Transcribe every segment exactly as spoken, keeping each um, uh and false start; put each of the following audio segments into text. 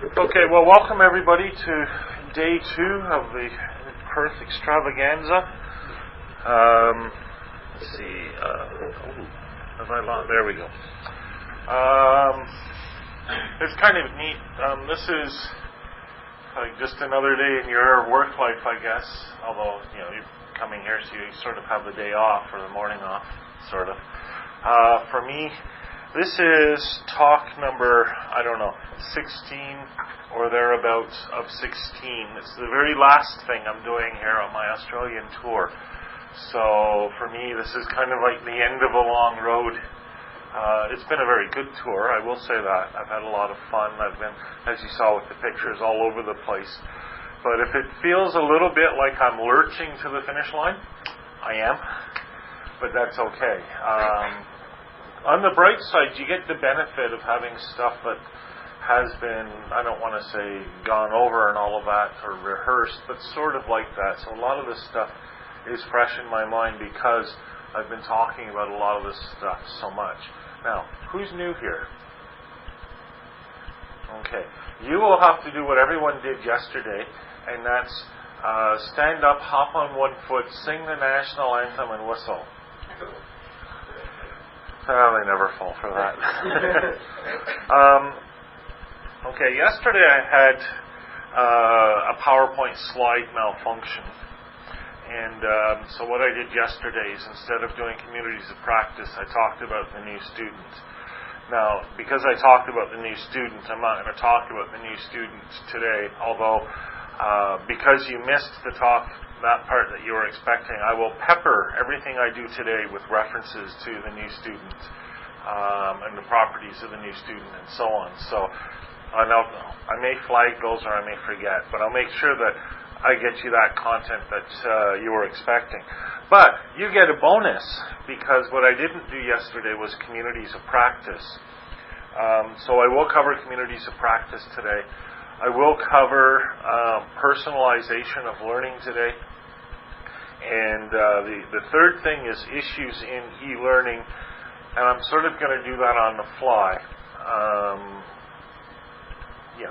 Okay, well, welcome everybody to day two of the Perth Extravaganza. Um, let's see. Uh, oh, have I lost? There we go. Um, it's kind of neat. Um, this is like just another day in your work life, I guess. Although you know you're coming here, so you sort of have the day off or the morning off, sort of. Uh, for me. This is talk number, I don't know, sixteen or thereabouts of sixteen. It's the very last thing I'm doing here on my Australian tour. So for me, this is kind of like the end of a long road. Uh, it's been a very good tour, I will say that. I've had a lot of fun. I've been, as you saw with the pictures, all over the place. But if it feels a little bit like I'm lurching to the finish line, I am. But that's okay. Um, On the bright side, you get the benefit of having stuff that has been, I don't want to say gone over and all of that, or rehearsed, but sort of like that. So a lot of this stuff is fresh in my mind because I've been talking about a lot of this stuff so much. Now, who's new here? Okay. You will have to do what everyone did yesterday, and that's uh, stand up, hop on one foot, sing the national anthem, and whistle. Oh, they never fall for that. um, okay, yesterday I had uh, a PowerPoint slide malfunction. And um, so what I did yesterday is instead of doing communities of practice, I talked about the new student. Now, because I talked about the new student, I'm not going to talk about the new student today, although uh, because you missed the talk, that part that you were expecting, I will pepper everything I do today with references to the new student um, and the properties of the new student and so on. So I know I may flag those or I may forget, but I'll make sure that I get you that content that uh, you were expecting. But you get a bonus because what I didn't do yesterday was communities of practice. Um, so I will cover communities of practice today. I will cover um, personalization of learning today. And uh, the, the third thing is issues in e-learning, and I'm sort of going to do that on the fly. Um, yeah.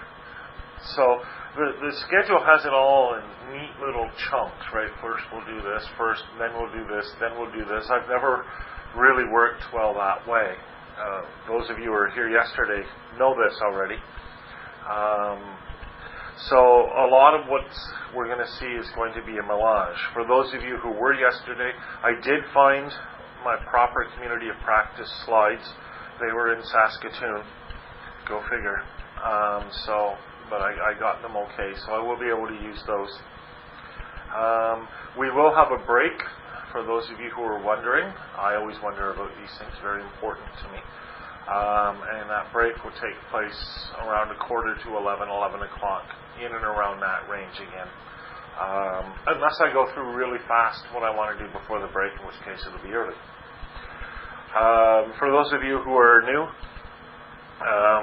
So the, the schedule has it all in neat little chunks, right? First we'll do this, first, then we'll do this, then we'll do this. I've never really worked well that way. Uh, those of you who were here yesterday know this already. Um, So a lot of what we're going to see is going to be a melange. For those of you who were yesterday, I did find my proper community of practice slides. They were in Saskatoon. Go figure. Um, so, but I, I got them okay, so I will be able to use those. Um, we will have a break. For those of you who are wondering, I always wonder about these things. Very important to me. Um, and that break will take place around a quarter to eleven, eleven o'clock, in and around that range again. Um, unless I go through really fast what I want to do before the break, in which case it'll be early. Um, for those of you who are new, um,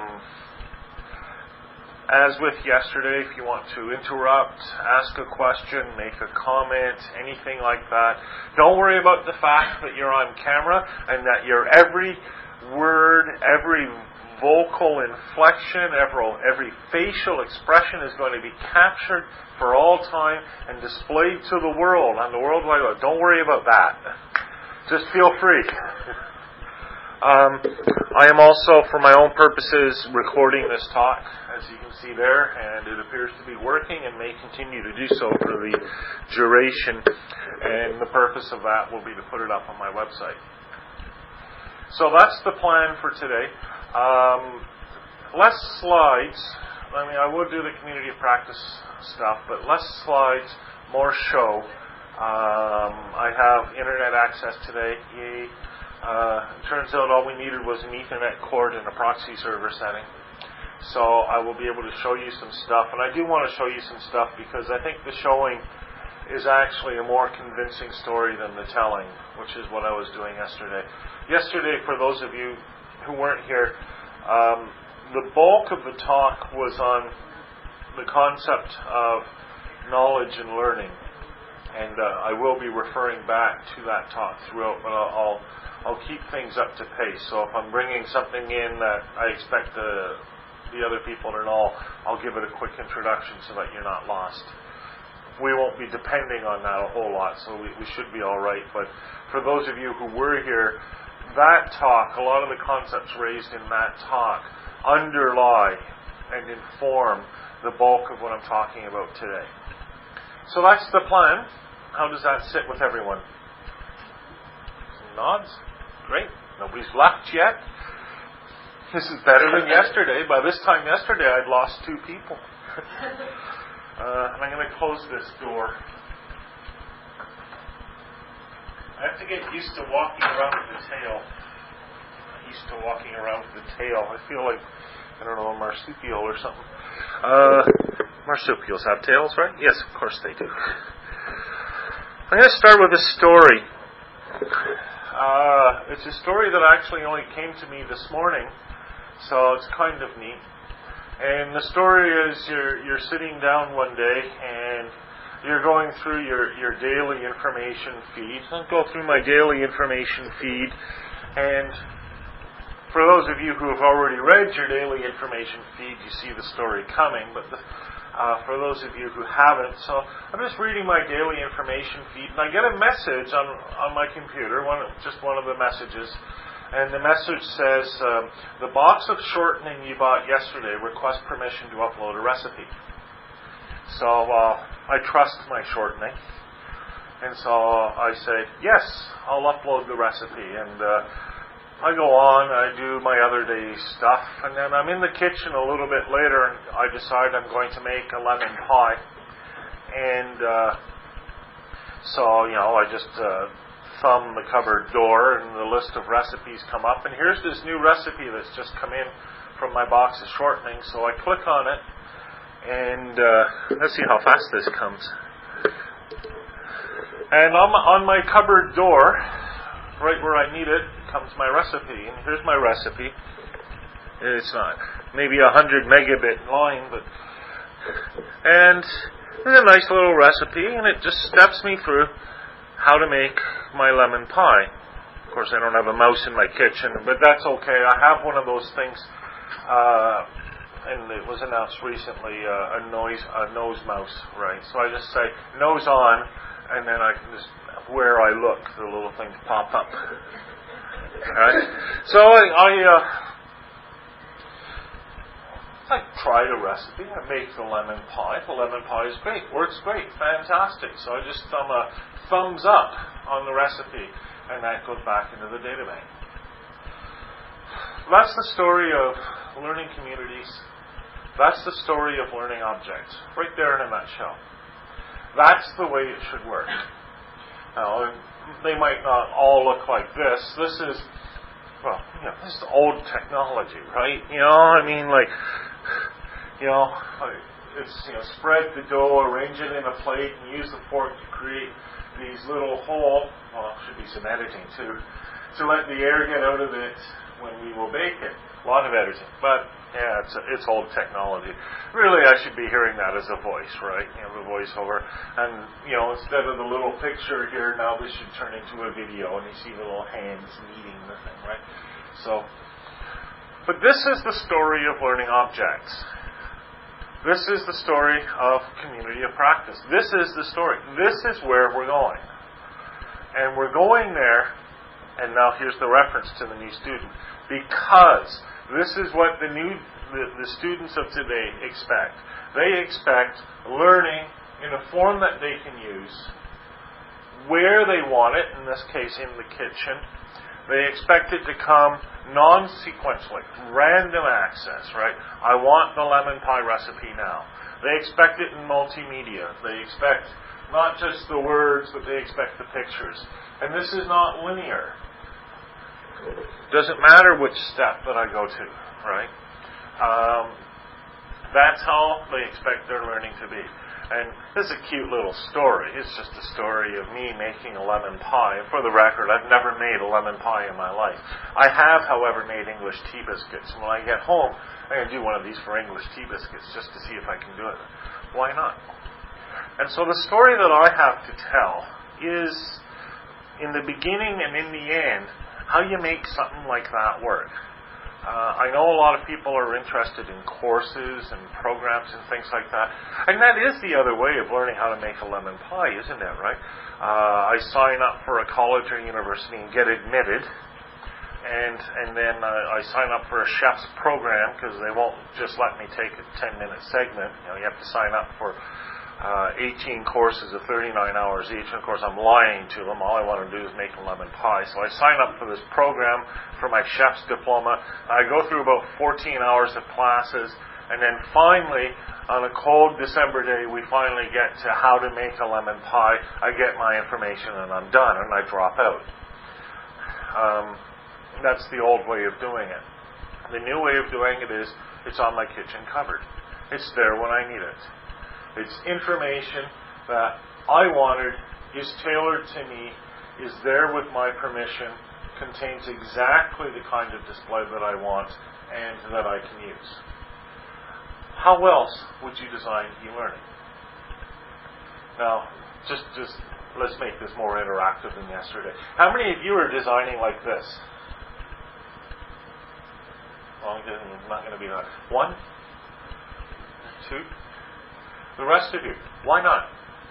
as with yesterday, if you want to interrupt, ask a question, make a comment, anything like that, don't worry about the fact that you're on camera and that your every word, every vocal inflection, every, every facial expression is going to be captured for all time and displayed to the world on the World Wide Web. Don't worry about that. Just feel free. um, I am also, for my own purposes, recording this talk, as you can see there, and it appears to be working and may continue to do so for the duration. And the purpose of that will be to put it up on my website. So that's the plan for today. Um, less slides. I mean, I would do the community of practice stuff, but less slides, more show. Um, I have internet access today. Yay. Uh, it turns out all we needed was an Ethernet cord and a proxy server setting. So I will be able to show you some stuff. And I do want to show you some stuff because I think the showing is actually a more convincing story than the telling, which is what I was doing yesterday. Yesterday, for those of you who weren't here, um, the bulk of the talk was on the concept of knowledge and learning. And uh, I will be referring back to that talk throughout, but I'll, I'll, I'll keep things up to pace. So if I'm bringing something in that I expect the, the other people, and I'll, I'll give it a quick introduction so that you're not lost. We won't be depending on that a whole lot, so we, we should be all right. But for those of you who were here, that talk, a lot of the concepts raised in that talk underlie and inform the bulk of what I'm talking about today. So that's the plan. How does that sit with everyone? Some nods? Great. Nobody's left yet. This is better than yesterday. By this time yesterday, I'd lost two people. uh, and I'm going to close this door. I have to get used to walking around with the tail. I'm used to walking around with the tail. I feel like, I don't know, a marsupial or something. Uh, marsupials have tails, right? Yes, of course they do. I'm going to start with a story. Uh, it's a story that actually only came to me this morning, so it's kind of neat. And the story is you're you're sitting down one day and you're going through your, your daily information feed. I'll go through my daily information feed, and for those of you who have already read your daily information feed, you see the story coming, but the Uh, for those of you who haven't, so I'm just reading my daily information feed, and I get a message on on my computer, one just one of the messages, and the message says, um, the box of shortening you bought yesterday, request permission to upload a recipe. So uh, I trust my shortening, and so I say, yes, I'll upload the recipe, and uh, I go on, I do my other day's stuff, and then I'm in the kitchen a little bit later, and I decide I'm going to make a lemon pie. And uh, so, you know, I just uh, thumb the cupboard door, and the list of recipes come up, and here's this new recipe that's just come in from my box of shortening. So I click on it, and uh, let's see how fast this comes. And on my, on my cupboard door, right where I need it, comes my recipe. And here's my recipe. It's not maybe a hundred megabit line, but and it's a nice little recipe, and it just steps me through how to make my lemon pie. Of course, I don't have a mouse in my kitchen, but that's okay. I have one of those things, uh, and it was announced recently, uh, a noise a nose mouse, right? So I just say nose on, and then I can just, where I look, the little things pop up. Right? So I I, uh, I tried a recipe. I make the lemon pie. The lemon pie is great. Works great. Fantastic. So I just thumb a thumbs up on the recipe, and that goes back into the data bank. That's the story of learning communities. That's the story of learning objects. Right there in a nutshell. That's the way it should work. Now, they might not all look like this. This is, well, you know, this is old technology, right? You know, I mean, like, you know, it's, you know, spread the dough, arrange it in a plate, and use the fork to create these little holes. Well, should be some editing too, to let the air get out of it when we will bake it. A lot of editing, but yeah, it's it's old technology. Really, I should be hearing that as a voice, right? You know, the voiceover. And, you know, instead of the little picture here, now this should turn into a video, and you see the little hands kneading the thing, right? So, but this is the story of learning objects. This is the story of community of practice. This is the story. This is where we're going. And we're going there, and now here's the reference to the new student, because this is what the new the, the students of today expect. They expect learning in a form that they can use, where they want it, in this case in the kitchen. They expect it to come non-sequentially, random access, right? I want the lemon pie recipe now. They expect it in multimedia. They expect not just the words, but they expect the pictures. And this is not linear. Doesn't matter which step that I go to, right? Um, that's how they expect their learning to be. And this is a cute little story. It's just a story of me making a lemon pie. And for the record, I've never made a lemon pie in my life. I have, however, made English tea biscuits. And when I get home, I'm going to do one of these for English tea biscuits just to see if I can do it. Why not? And so the story that I have to tell is, in the beginning and in the end, how you make something like that work. Uh, I know a lot of people are interested in courses and programs and things like that. And that is the other way of learning how to make a lemon pie, isn't it, right? Uh, I sign up for a college or university and get admitted. And and then uh, I sign up for a chef's program because they won't just let me take a ten-minute segment. You know, you have to sign up for uh, eighteen courses of thirty-nine hours each. And of course, I'm lying to them. All I want to do is make a lemon pie. So I sign up for this program for my chef's diploma. I go through about fourteen hours of classes, and then finally, on a cold December day, we finally get to how to make a lemon pie. I get my information, and I'm done, and I drop out. Um, that's the old way of doing it. The new way of doing it is it's on my kitchen cupboard. It's there when I need it. It's information that I wanted, is tailored to me, is there with my permission, contains exactly the kind of display that I want and that I can use. How else would you design e-learning? Now, just, just let's make this more interactive than yesterday. How many of you are designing like this? Well, it's not going to be that. One? Two? The rest of you, why not?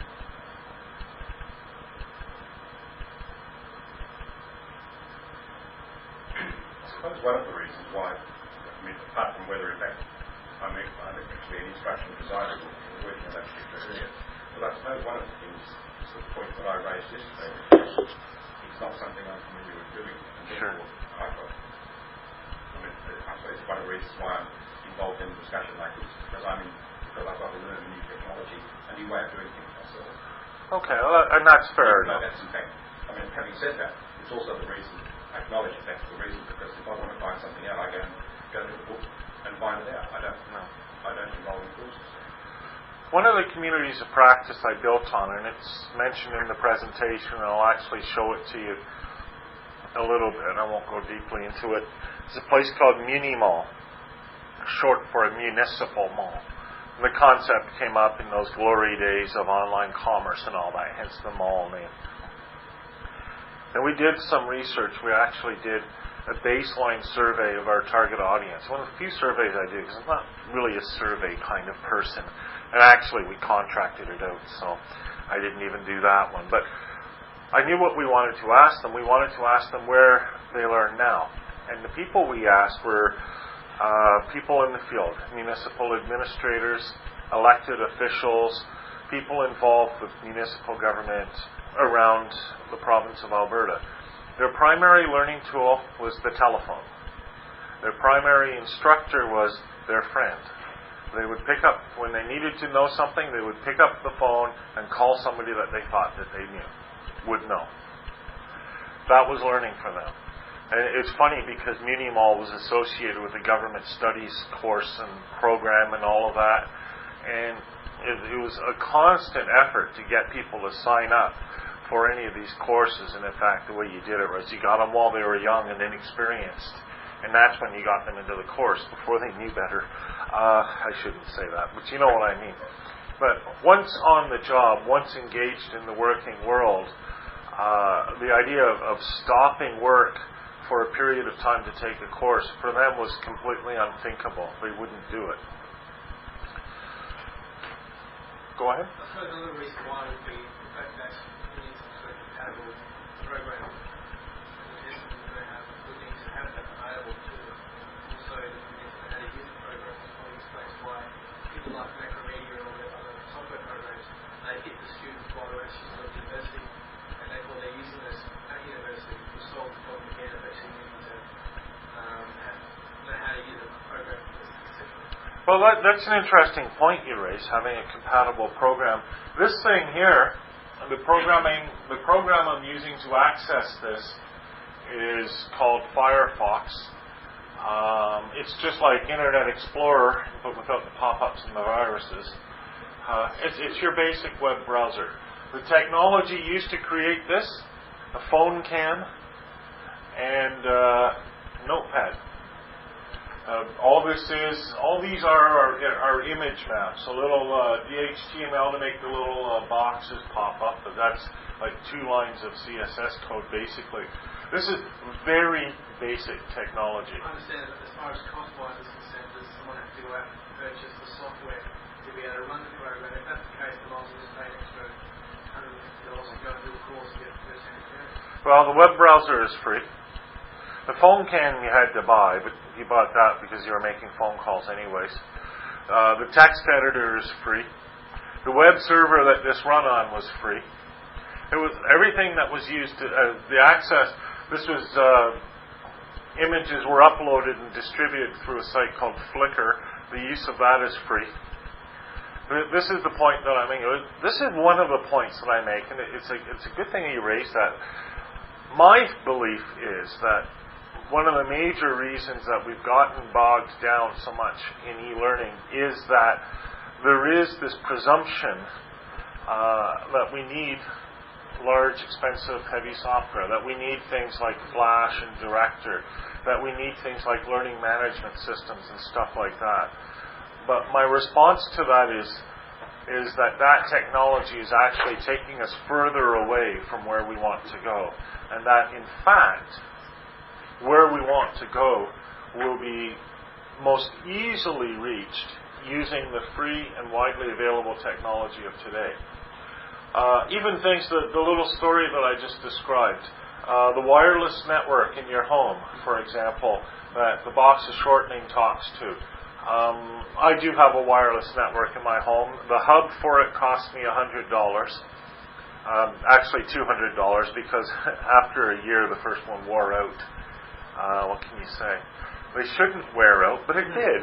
I suppose one of the reasons why, I mean, apart from whether in fact I'm, I'm actually an instructional designer working on that particular area, but I suppose one of the things is the point that I raised yesterday, it's not something I'm familiar with doing, and therefore Sure. I've got, I mean, I suppose one of the reasons why I'm involved in a discussion like this, because I'm in, because I've got to learn a new technology, a new way of doing things myself. Okay, well, and that's fair No, enough. that's in fact, I mean, having said that, it's also the reason, I acknowledge that that's the reason, because if I want to find something out, I go and go to the book and find it out. I don't, No. I don't enroll in courses. One of the communities of practice I built on, and it's mentioned in the presentation, and I'll actually show it to you a little bit, I won't go deeply into it. It's a place called Munimall, short for a municipal mall. And the concept came up in those glory days of online commerce and all that, hence the mall name. And we did some research. We actually did a baseline survey of our target audience. One of the few surveys I do, because I'm not really a survey kind of person. And actually, we contracted it out, so I didn't even do that one. But I knew what we wanted to ask them. We wanted to ask them where they learn now. And the people we asked were uh, people in the field, municipal administrators, elected officials, people involved with municipal government around the province of Alberta. Their primary learning tool was the telephone. Their primary instructor was their friend. They would pick up, when they needed to know something, they would pick up the phone and call somebody that they thought that they knew, would know. That was learning for them. And it's funny because Munimall was associated with the government studies course and program and all of that. And it, it was a constant effort to get people to sign up for any of these courses. And in fact, the way you did it was you got them while they were young and inexperienced. And that's when you got them into the course, before they knew better. Uh, I shouldn't say that, but you know what I mean. But once on the job, once engaged in the working world, uh, the idea of, of stopping work for a period of time to take a course, for them was completely unthinkable. They wouldn't do it. Go ahead. I suppose another reason why would be the fact that we need some sort of compatible program. We need to have that available to them. Also, we need to know how to use the program. That explains why people like Macromedia or other software programs, they hit the students while they're actually still at university, and therefore they're using this at university to solve the problem again of actually needing to um, have, know how to use a program. Well, that, that's an interesting point you raise, having a compatible program. This thing here, the programming, the program I'm using to access this is called Firefox. Um, it's just like Internet Explorer, but without the pop-ups and the viruses. Uh, it's, it's your basic web browser. The technology used to create this, a phone cam, and uh, Notepad. Uh, all this is, all these are our, our image maps, a little uh, the H T M L to make the little uh, boxes pop up, but that's like two lines of C S S code basically. This is very basic technology. I understand that as far as cost-wise is concerned, does someone have to go out and purchase the software to be able to run the program? If that's the case, then I'll just pay an extra one hundred fifty dollars and go and do a course to get first-hand experience. Well, the web browser is free. The phone cam you had to buy, but you bought that because you were making phone calls anyways. Uh, the text editor is free. The web server that this run on was free. It was everything that was used to, uh, the access. This was uh, images were uploaded and distributed through a site called Flickr. The use of that is free. This is the point that I make. This is one of the points that I make, and it's a it's a good thing you raised that. My belief is that one of the major reasons that we've gotten bogged down so much in e-learning is that there is this presumption uh, that we need large, expensive, heavy software, that we need things like Flash and Director, that we need things like learning management systems and stuff like that. But my response to that is, is that that technology is actually taking us further away from where we want to go. And that, in fact, where we want to go will be most easily reached using the free and widely available technology of today. Uh, even things, that, the little story that I just described, uh, the wireless network in your home, for example, that the box of shortening talks to. Um, I do have a wireless network in my home. The hub for it cost me one hundred dollars. Um, actually two hundred dollars, because after a year the first one wore out. Uh, what can you say? They shouldn't wear out, but it did.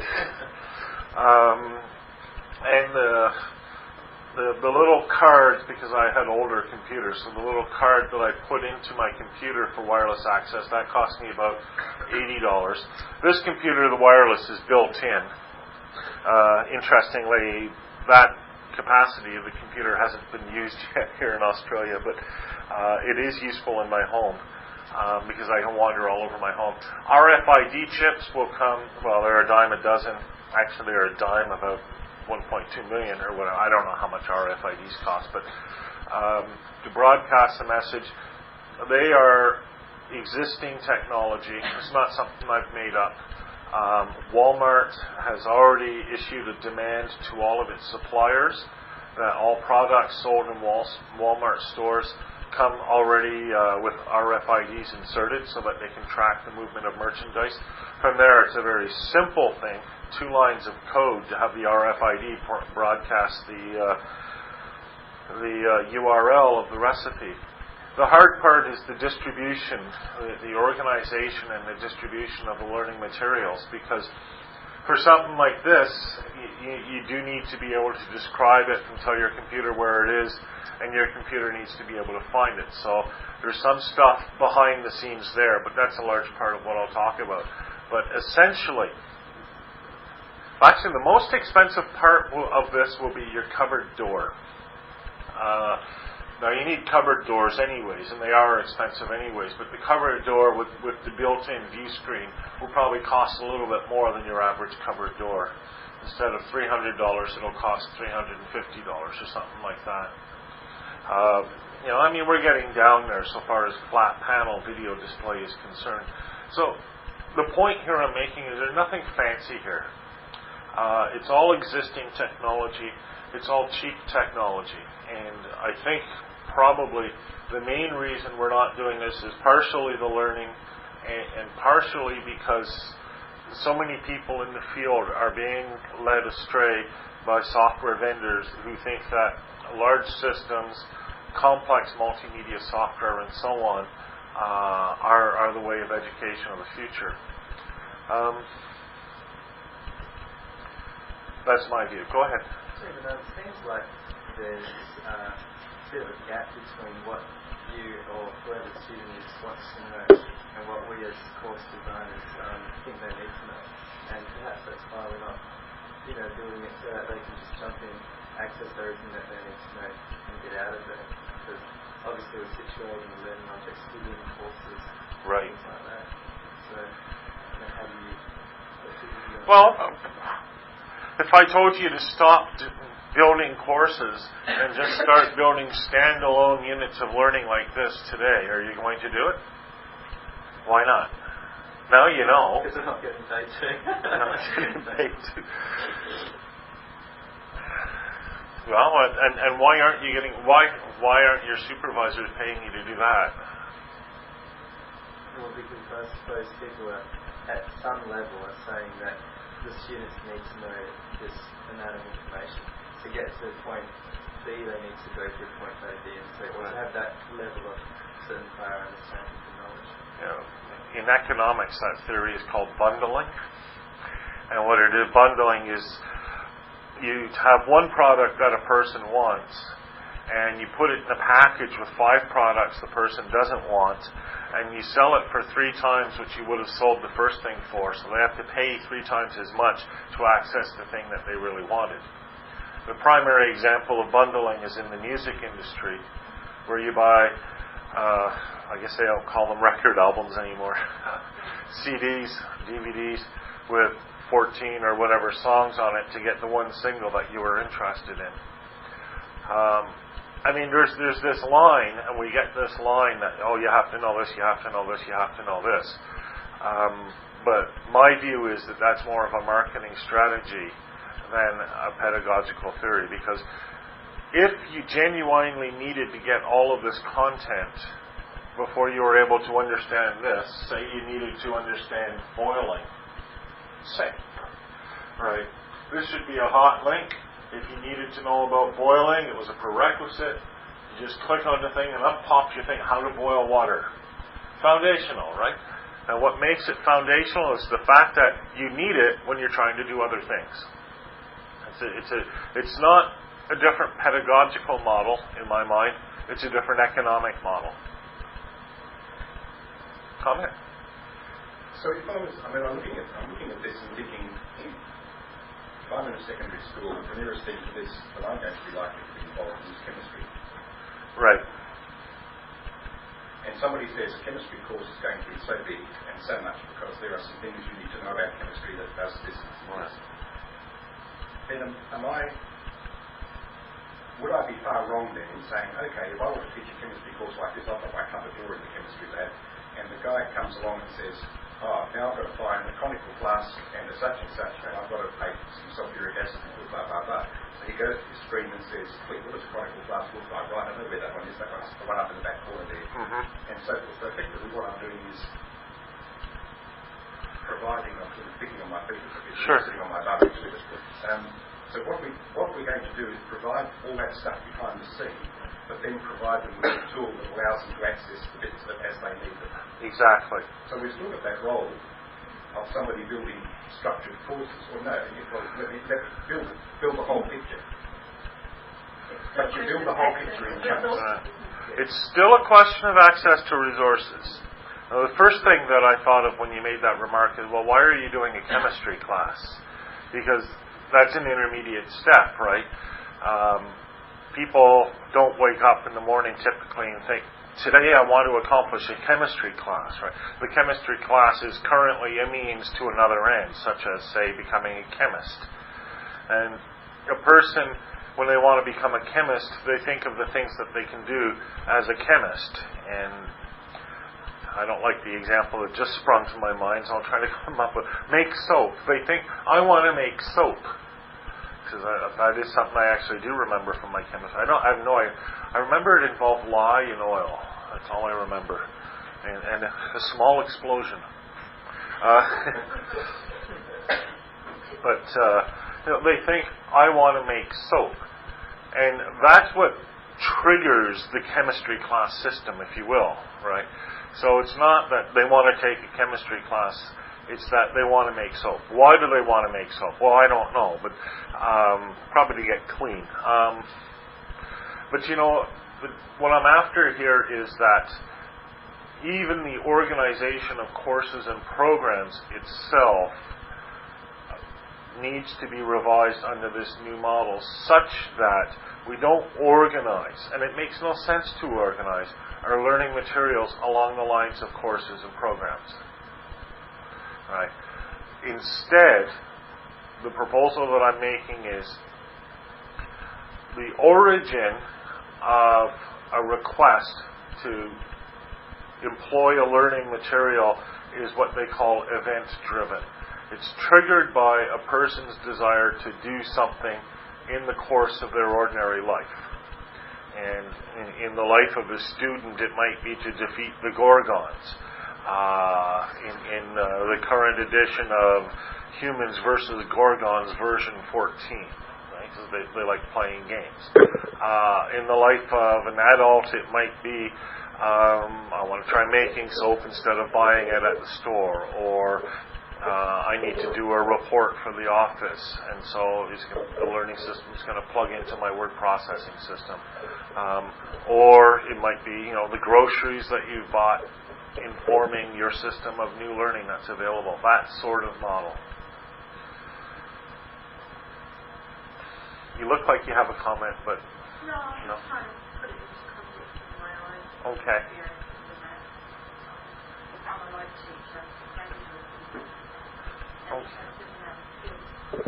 um, and the, the the little card, because I had older computers, so the little card that I put into my computer for wireless access, that cost me about eighty dollars. This computer, the wireless is built in. Uh, interestingly, that capacity of the computer hasn't been used yet here in Australia, but uh, it is useful in my home. Um, because I can wander all over my home. R F I D chips will come, well, they're a dime a dozen. Actually, they're a dime about one point two million or whatever. I don't know how much R F I Ds cost, but um, to broadcast a message, they are existing technology. It's not something I've made up. Um, Walmart has already issued a demand to all of its suppliers that all products sold in Walmart stores come already uh, with R F I Ds inserted so that they can track the movement of merchandise. From there, it's a very simple thing, two lines of code to have the R F I D broadcast the uh, the uh, U R L of the recipe. The hard part is the distribution, the, the organization and the distribution of the learning materials, because for something like this, you, you do need to be able to describe it and tell your computer where it is, and your computer needs to be able to find it. So there's some stuff behind the scenes there, but that's a large part of what I'll talk about. But essentially, actually the most expensive part of this will be your cupboard door. Uh, now you need cupboard doors anyways, and they are expensive anyways, but the cupboard door with, with the built-in view screen will probably cost a little bit more than your average cupboard door. Instead of three hundred dollars, it'll cost three hundred fifty dollars or something like that. Uh, you know, I mean, we're getting down there so far as flat panel video display is concerned. So the point here I'm making is there's nothing fancy here. Uh, it's all existing technology. It's all cheap technology. And I think probably the main reason we're not doing this is partially the learning and, and partially because so many people in the field are being led astray by software vendors who think that large systems, complex multimedia software, and so on uh, are, are the way of education of the future. Um, that's my view. Go ahead. Stephen, it seems like there's uh, a bit of a gap between what you or whoever the student is wants to know and what we as course designers um, think they need to know. And perhaps that's why we're not, you know, building it so that they can just jump in, access everything that they need to know and get out of it. Because obviously we're situating the learning objects within courses, right, things like that. So, you know, how do you... Well, if I told you to stop d- building courses and just start building standalone units of learning like this today, are you going to do it? Why not? Now you know. Because I'm not getting paid to. Now you're getting paid to. Well, and and why aren't you getting why why aren't your supervisors paying you to do that? Well, because I suppose people are, at some level are saying that the students need to know this amount of information. To get to point B, they need to go through point A, B, and C, or to have that level of certain prior understanding and knowledge. You know, in economics, that theory is called bundling. And what it is, bundling is you have one product that a person wants, and you put it in a package with five products the person doesn't want, and you sell it for three times what you would have sold the first thing for, so they have to pay three times as much to access the thing that they really wanted. The primary example of bundling is in the music industry, where you buy, uh, I guess they don't call them record albums anymore, C Ds, D V Ds, with fourteen or whatever songs on it to get the one single that you were interested in. Um, I mean, there's there's this line, and we get this line that, oh, you have to know this, you have to know this, you have to know this. Um, but my view is that that's more of a marketing strategy than a pedagogical theory, because if you genuinely needed to get all of this content before you were able to understand this, say you needed to understand boiling, say, right? This should be a hot link. If you needed to know about boiling, it was a prerequisite. You just click on the thing and up pops your thing, how to boil water. Foundational, right? And what makes it foundational is the fact that you need it when you're trying to do other things. It's a, it's a, it's not a different pedagogical model in my mind. It's a different economic model. Comment? So if I was, I mean, I'm looking at, I'm looking at this and thinking, if I'm in a secondary school, the nearest thing to this that I'm going to be likely to be involved in is chemistry. Right. And somebody says a chemistry course is going to be so big and so much because there are some things you need to know about chemistry that does this and this. Right. Then am, am I, would I be far wrong then in saying, okay, if I want to teach a chemistry course like this, I've got my front door in the chemistry lab, and the guy comes along and says, oh, now I've got to find a conical flask and a such and such, and I've got to make some sulfuric acid and blah, blah, blah. So he goes to the screen and says, quick, what does a conical flask look like? Right, I know where that one is. That one's the one up in the back corner there. Mm-hmm. And so forth. So effectively what I'm doing is providing, I'm sort of picking on my feet, Sure. sitting on my bum, actually. Um, so what, we, what we're going to do is provide all that stuff behind the scene, but then provide them with a tool that allows them to access the bits of it as they need them. Exactly. So we've still got that role of somebody building structured courses, or no, well, let me, let me build, build the whole picture. But you build the whole picture in chunks. Uh, it's still a question of access to resources. Now, the first thing that I thought of when you made that remark is, well, why are you doing a chemistry class? Because that's an intermediate step, right? Um, people don't wake up in the morning typically and think, today I want to accomplish a chemistry class, right? The chemistry class is currently a means to another end, such as, say, becoming a chemist. And a person, when they want to become a chemist, they think of the things that they can do as a chemist. And I don't like the example that just sprung to my mind, so I'll try to come up with, make soap. They think, I want to make soap. Because that is something I actually do remember from my chemistry. I don't. I have no idea. I remember it involved lye and oil. That's all I remember, and, and a small explosion. Uh, but uh, you know, they think I want to make soap, and that's what triggers the chemistry class system, if you will, right? So it's not that they want to take a chemistry class. It's that they want to make soap. Why do they want to make soap? Well, I don't know, but um, probably to get clean. Um, but you know, the, what I'm after here is that even the organization of courses and programs itself needs to be revised under this new model such that we don't organize, and it makes no sense to organize, our learning materials along the lines of courses and programs. Right. Instead, the proposal that I'm making is the origin of a request to employ a learning material is what they call event-driven. It's triggered by a person's desire to do something in the course of their ordinary life. And in, in the life of a student, it might be to defeat the Gorgons. Uh, in in uh, the current edition of Humans versus Gorgons version fourteen, right? Because they, they like playing games. Uh, in the life of an adult, it might be um, I want to try making soap instead of buying it at the store, or uh, I need to do a report for the office, and so it's gonna, the learning system is going to plug into my word processing system. Um, or it might be, you know, the groceries that you bought informing your system of new learning that's available. That sort of model. You look like you have a comment, but no, I'm no. just trying to put it into context in my own Okay. experience with that. Um, I'm a life teacher, thank you. And Okay. I didn't have kids.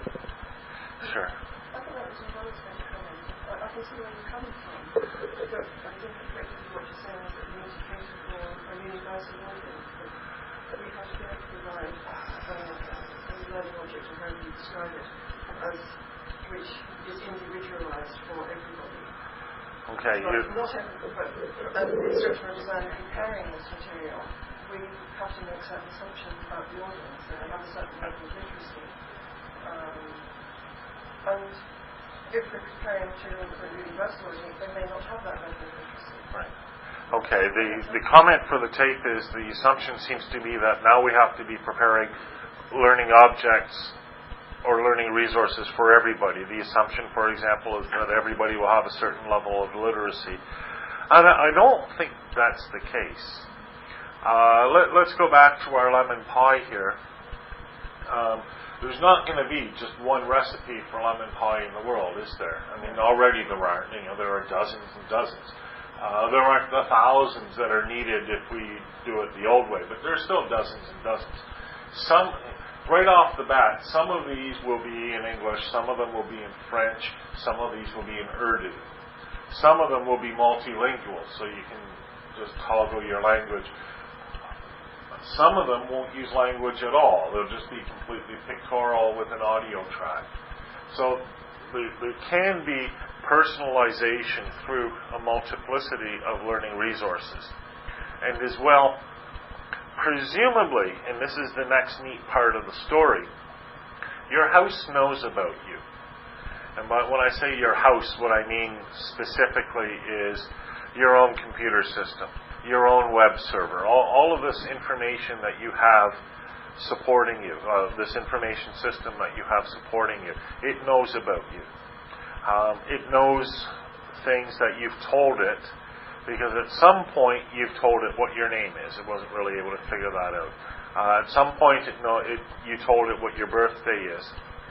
Sure. I think that was a well-said comment. I, I can see where you're coming from, but I think effectively what you're saying is that we need to cater for a universal audience, that we have to be able to provide uh, a learning object, or however you describe it, as which is individualised for everybody. Okay. But You, not every, but as the instructor and designer preparing this material, we have to make certain assumptions about the audience, that they have a certain level of literacy. Um, and if we're preparing material for a universal audience, they may not have that level of literacy. right. Okay. The the comment for the tape is the assumption seems to be that now we have to be preparing learning objects or learning resources for everybody. The assumption, for example, is that everybody will have a certain level of literacy. And I don't think that's the case. Uh, let, let's go back to our lemon pie here. Um, there's not going to be just one recipe for lemon pie in the world, is there? I mean, already there aren't. You know, there are dozens and dozens. Uh, there aren't the thousands that are needed if we do it the old way, but there's still dozens and dozens. Some... Right off the bat, some of these will be in English, some of them will be in French, some of these will be in Urdu. Some of them will be multilingual, so you can just toggle your language. Some of them won't use language at all. They'll just be completely pictorial with an audio track. So there, there can be personalization through a multiplicity of learning resources. And as well, presumably, and this is the next neat part of the story, your house knows about you. And by, when I say your house, what I mean specifically is your own computer system, your own web server, all, all of this information that you have supporting you, uh, this information system that you have supporting you, it knows about you. Um, it knows things that you've told it, because at some point you've told it what your name is. It wasn't really able to figure that out. Uh, at some point it, know, it, you told it what your birthday is.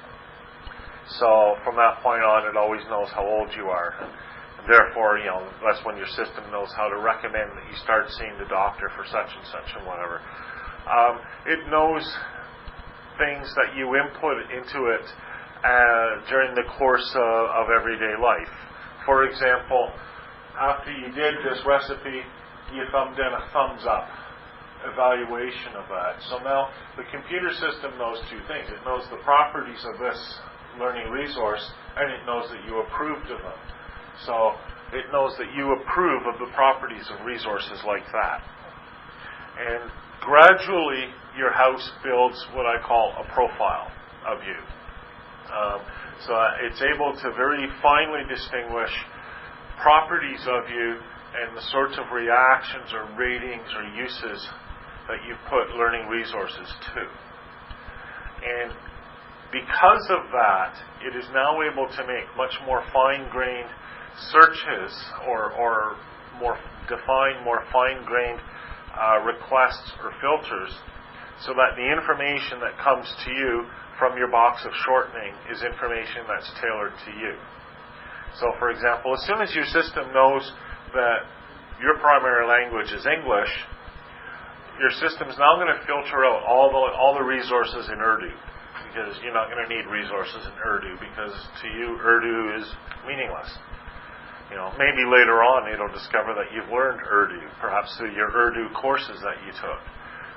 So from that point on, it always knows how old you are. And therefore, you know, that's when your system knows how to recommend that you start seeing the doctor for such and such and whatever. Um, it knows things that you input into it uh, during the course of, of everyday life. For example, after you did this recipe, you thumbed in a thumbs up evaluation of that. So now the computer system knows two things. It knows the properties of this learning resource, and it knows that you approved of them. So it knows that you approve of the properties of resources like that. And gradually your house builds what I call a profile of you. Um, so it's able to very finely distinguish properties of you and the sorts of reactions or ratings or uses that you put learning resources to. And because of that, it is now able to make much more fine-grained searches or, or more define more fine-grained uh, requests or filters, so that the information that comes to you from your box of shortening is information that's tailored to you. So, for example, as soon as your system knows that your primary language is English, your system is now going to filter out all the all the resources in Urdu, because you're not going to need resources in Urdu, because to you Urdu is meaningless. You know, maybe later on it'll discover that you've learned Urdu, perhaps through your Urdu courses that you took.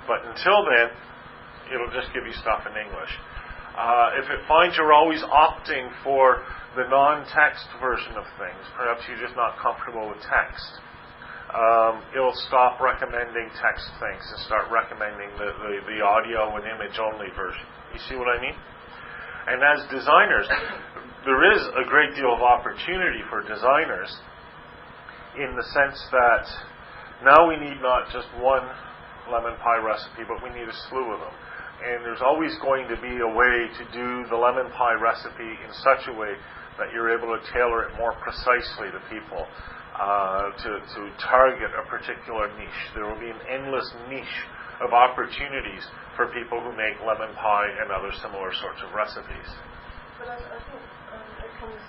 But until then, it'll just give you stuff in English. Uh, if it finds you're always opting for the non-text version of things, perhaps you're just not comfortable with text, um, it'll stop recommending text things and start recommending the, the, the audio and image only version. You see what I mean? And as designers, there is a great deal of opportunity for designers in the sense that now we need not just one lemon pie recipe, but we need a slew of them. And there's always going to be a way to do the lemon pie recipe in such a way that you're able to tailor it more precisely to people, uh, to, to target a particular niche. There will be an endless niche of opportunities for people who make lemon pie and other similar sorts of recipes. But I, I think um, it comes,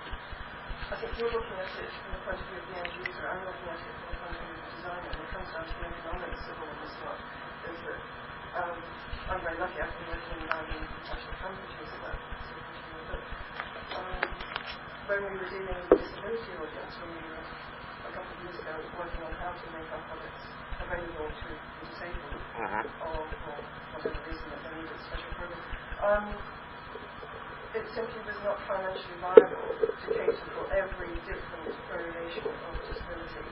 I think you're looking at it from the point of view of the end user, I'm looking at it from the point of view of the designer, and it comes down to the economics of all this stuff, is that um, I'm very lucky I've been working in um, international companies at that sort of thing, but um, when we were dealing with the disability audience, when we were a couple of years ago working on how to make our products available to the disabled, Mm-hmm. or for whatever reason that they needed a special program, um, it simply was not financially viable to cater for every different variation of disability.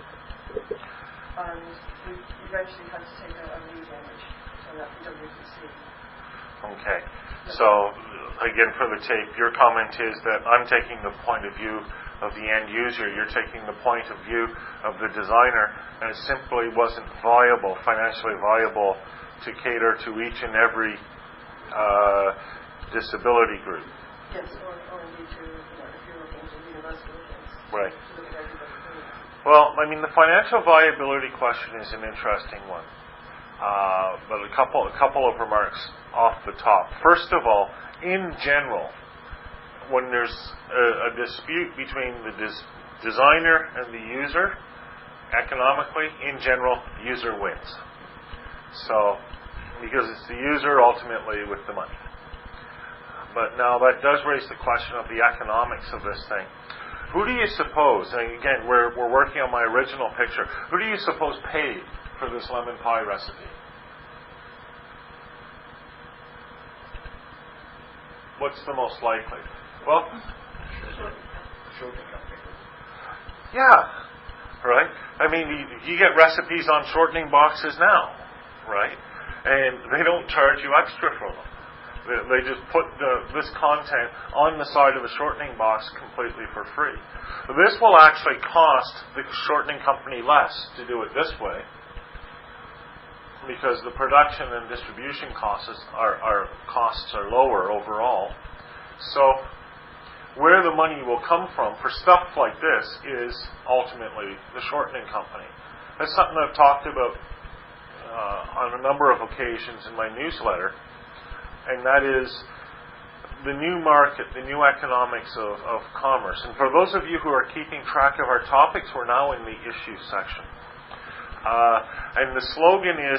And we eventually had to take a, a lead image so that P W C. Okay. So, again, for the tape, your comment is that I'm taking the point of view of the end user, you're taking the point of view of the designer, and it simply wasn't viable, financially viable, to cater to each and every uh, disability group. Yes, or, or indeed to, you know, if you're looking at universal audience, Right. to look at everybody. Well, I mean, the financial viability question is an interesting one. Uh, but a couple, a couple of remarks off the top. First of all, in general, when there's a, a dispute between the des- designer and the user, economically, in general, user wins. So, because it's the user ultimately with the money. But now that does raise the question of the economics of this thing. Who do you suppose, and again, we're, we're working on my original picture, who do you suppose paid for this lemon pie recipe? What's the most likely? Well, yeah, right? I mean, you, you get recipes on shortening boxes now, right? And they don't charge you extra for them. They, they just put the, this content on the side of a shortening box completely for free. This will actually cost the shortening company less to do it this way, because the production and distribution costs are, are costs are lower overall. So where the money will come from for stuff like this is ultimately the shortening company. That's something I've talked about uh, on a number of occasions in my newsletter, and that is the new market, the new economics of, of commerce. And for those of you who are keeping track of our topics, we're now in the issue section. Uh, and the slogan is,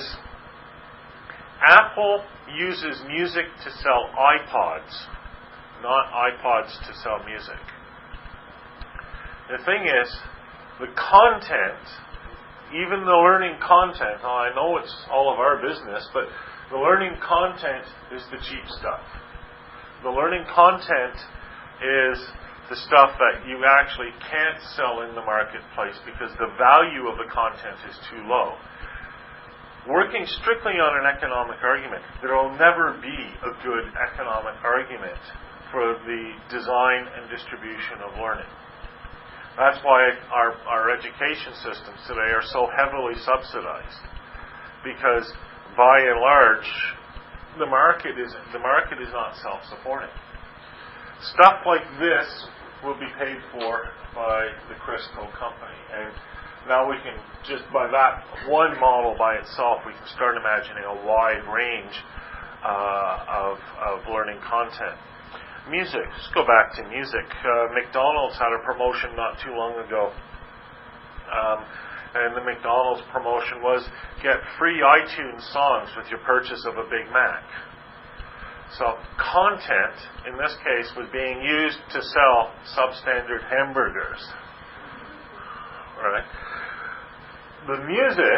Apple uses music to sell iPods, not iPods to sell music. The thing is, the content, even the learning content, oh, I know it's all of our business, but the learning content is the cheap stuff. The learning content is the stuff that you actually can't sell in the marketplace because the value of the content is too low. Working strictly on an economic argument, there will never be a good economic argument for the design and distribution of learning. That's why our, our education systems today are so heavily subsidized, because by and large, the market is the market is not self-supporting. Stuff like this will be paid for by the Crisco company, and now we can just by that one model by itself, we can start imagining a wide range uh, of of learning content. Music. Let's go back to music. Uh, McDonald's had a promotion not too long ago. Um, and the McDonald's promotion was get free iTunes songs with your purchase of a Big Mac. So content, in this case, was being used to sell substandard hamburgers. Right? The music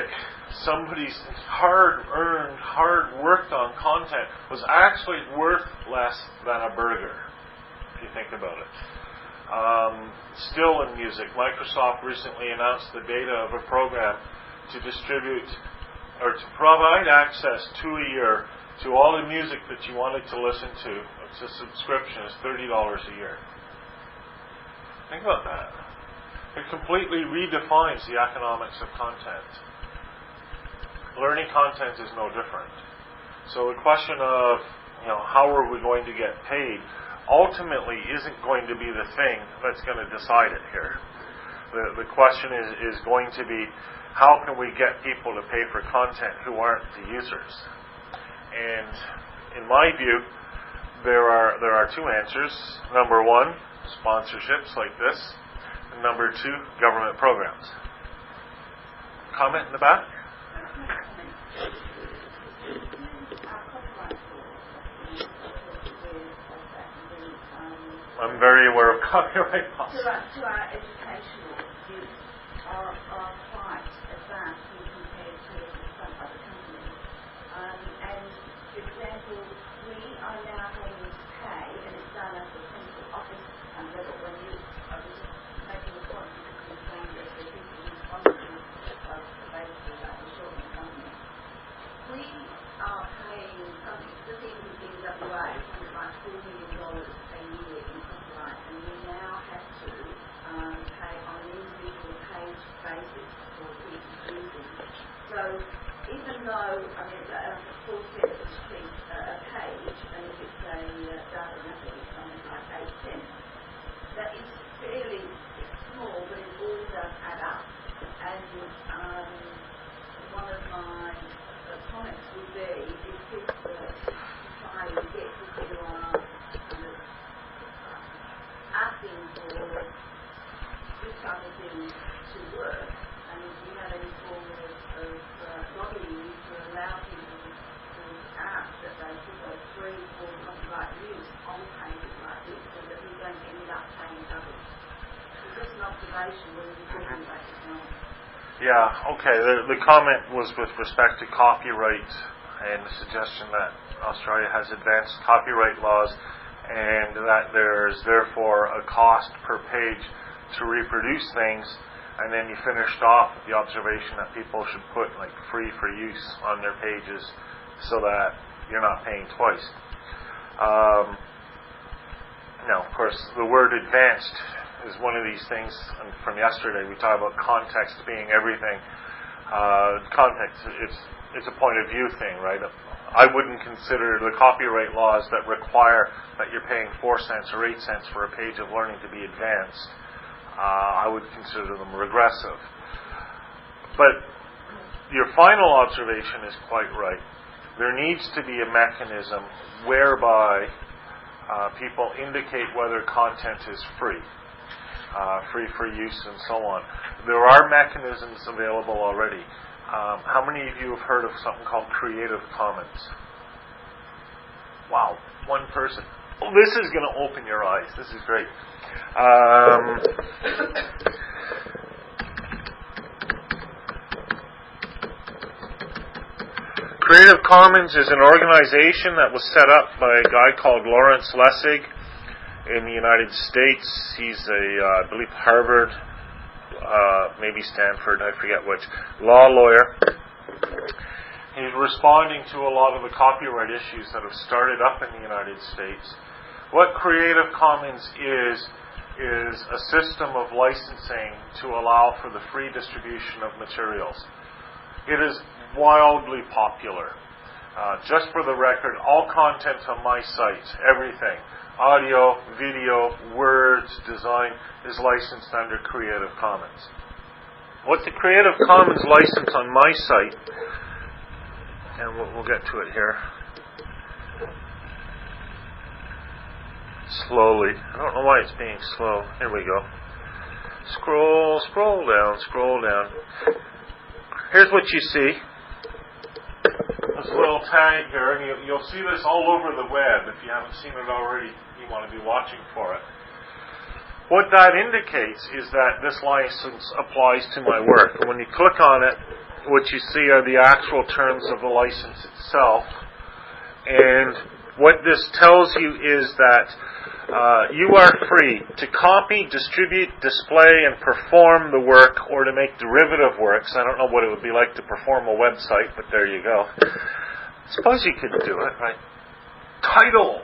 somebody's hard-earned, hard-worked-on content was actually worth less than a burger, if you think about it. Um, still in music, Microsoft recently announced the data of a program to distribute or to provide access to a year to all the music that you wanted to listen to. It's a subscription, is thirty dollars a year. Think about that. It completely redefines the economics of content. Learning content is no different. So the question of, you know, how are we going to get paid ultimately isn't going to be the thing that's going to decide it here. The, the question is, is going to be, how can we get people to pay for content who aren't the users? And in my view, there are there are two answers. Number one, sponsorships like this. And number two, government programs. Comment in the back? I'm very aware of copyright laws. To our, to our educational use are, are quite advanced when compared to some other companies. Um, and, for example, we are now having to pay, and it's done at the central office um, level. When you, I was just making a point because we found that the people responsible of basically like the short company. We are paying something, just even in W A, something like four million dollars a year in copyright, and we now have to um, pay on an individual page basis for people using. So even though, I mean, uh, four cents a piece, uh, a page, and if it's a uh, data method, it's something like eight cents, that is fairly small, but it all does add up. And um, one of my uh, comments would be, if people uh, try and get people who are kind of asking for this type of thing to work, and if you have any form of, of uh, lobbying to allow people to ask that they put those free for copyright use on pages like this, so that we don't end up paying double. It's just an observation when we're talking about economics. Yeah, okay. The, the comment was with respect to copyright and the suggestion that Australia has advanced copyright laws and that there's therefore a cost per page to reproduce things, and then you finished off with the observation that people should put like free for use on their pages so that you're not paying twice. Um, now, of course, the word advanced is one of these things. And from yesterday, we talked about context being everything. Uh, context, it's it's a point of view thing, right? I wouldn't consider the copyright laws that require that you're paying four cents or eight cents for a page of learning to be advanced. Uh, I would consider them regressive. But your final observation is quite right. There needs to be a mechanism whereby uh, people indicate whether content is free. Uh, free for use and so on. There are mechanisms available already. Um, how many of you have heard of something called Creative Commons? Wow, one person. Oh, this is going to open your eyes. This is great. Um, Creative Commons is an organization that was set up by a guy called Lawrence Lessig in the United States. He's a, uh, I believe, Harvard, uh, maybe Stanford, I forget which, law lawyer. He's responding to a lot of the copyright issues that have started up in the United States. What Creative Commons is, is a system of licensing to allow for the free distribution of materials. It is wildly popular. Uh, just for the record, all content on my site, everything, audio, video, words, design, is licensed under Creative Commons. What the Creative Commons license on my site, and we'll, we'll get to it here slowly. I don't know why it's being slow. Here we go. Scroll, scroll down, scroll down. Here's what you see. This little tag here, and you, you'll see this all over the web. If you haven't seen it already, you want to be watching for it. What that indicates is that this license applies to my work. And when you click on it, what you see are the actual terms of the license itself. And what this tells you is that uh, you are free to copy, distribute, display, and perform the work, or to make derivative works. I don't know what it would be like to perform a website, but there you go. I suppose you could do it, right? Title.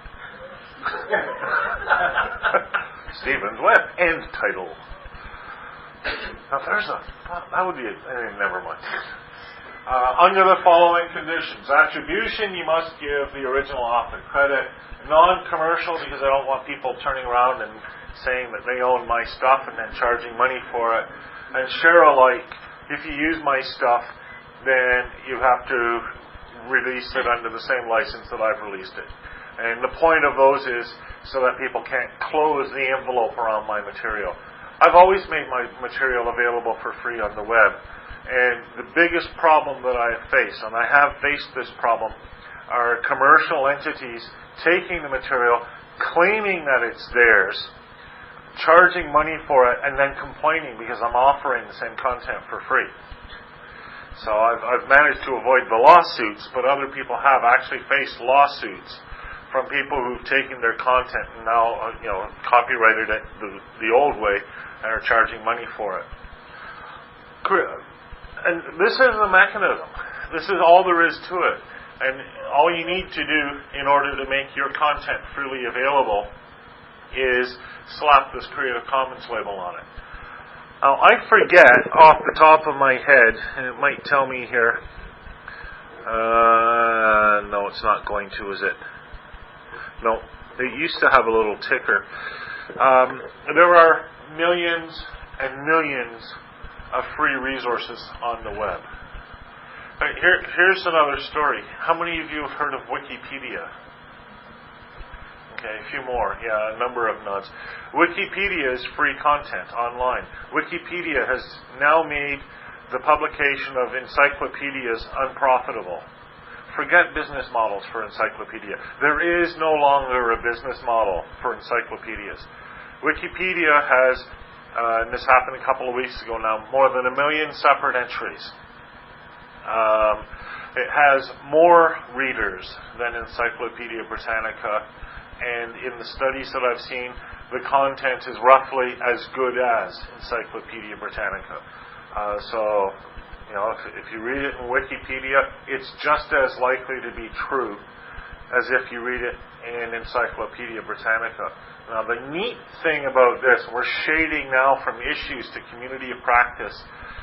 Stephen's Web. End title. Now there's a, that would be a, eh, never mind. Uh, under the following conditions. Attribution, you must give the original author credit. Non-commercial, because I don't want people turning around and saying that they own my stuff and then charging money for it. And share alike, if you use my stuff, then you have to release it under the same license that I've released it. And the point of those is so that people can't close the envelope around my material. I've always made my material available for free on the web. And the biggest problem that I face, and I have faced this problem, are commercial entities taking the material, claiming that it's theirs, charging money for it, and then complaining because I'm offering the same content for free. So I've, I've managed to avoid the lawsuits, but other people have actually faced lawsuits from people who've taken their content and now, uh, you know, copyrighted it the, the old way and are charging money for it. And this is the mechanism. This is all there is to it. And all you need to do in order to make your content freely available is slap this Creative Commons label on it. Now, I forget off the top of my head, and it might tell me here. Uh, no, it's not going to, is it? No, it used to have a little ticker. Um, there are millions and millions of free resources on the web. Right, here, here's another story. How many of you have heard of Wikipedia? Okay, a few more. Yeah, a number of nods. Wikipedia is free content online. Wikipedia has now made the publication of encyclopedias unprofitable. Forget business models for encyclopedia. There is no longer a business model for encyclopedias. Wikipedia has, uh, and this happened a couple of weeks ago now, more than a million separate entries. Um, it has more readers than Encyclopedia Britannica, and in the studies that I've seen, the content is roughly as good as Encyclopedia Britannica. Uh, so, you know, if, if you read it in Wikipedia, it's just as likely to be true as if you read it in Encyclopedia Britannica. Now, the neat thing about this, we're shading now from issues to community of practice.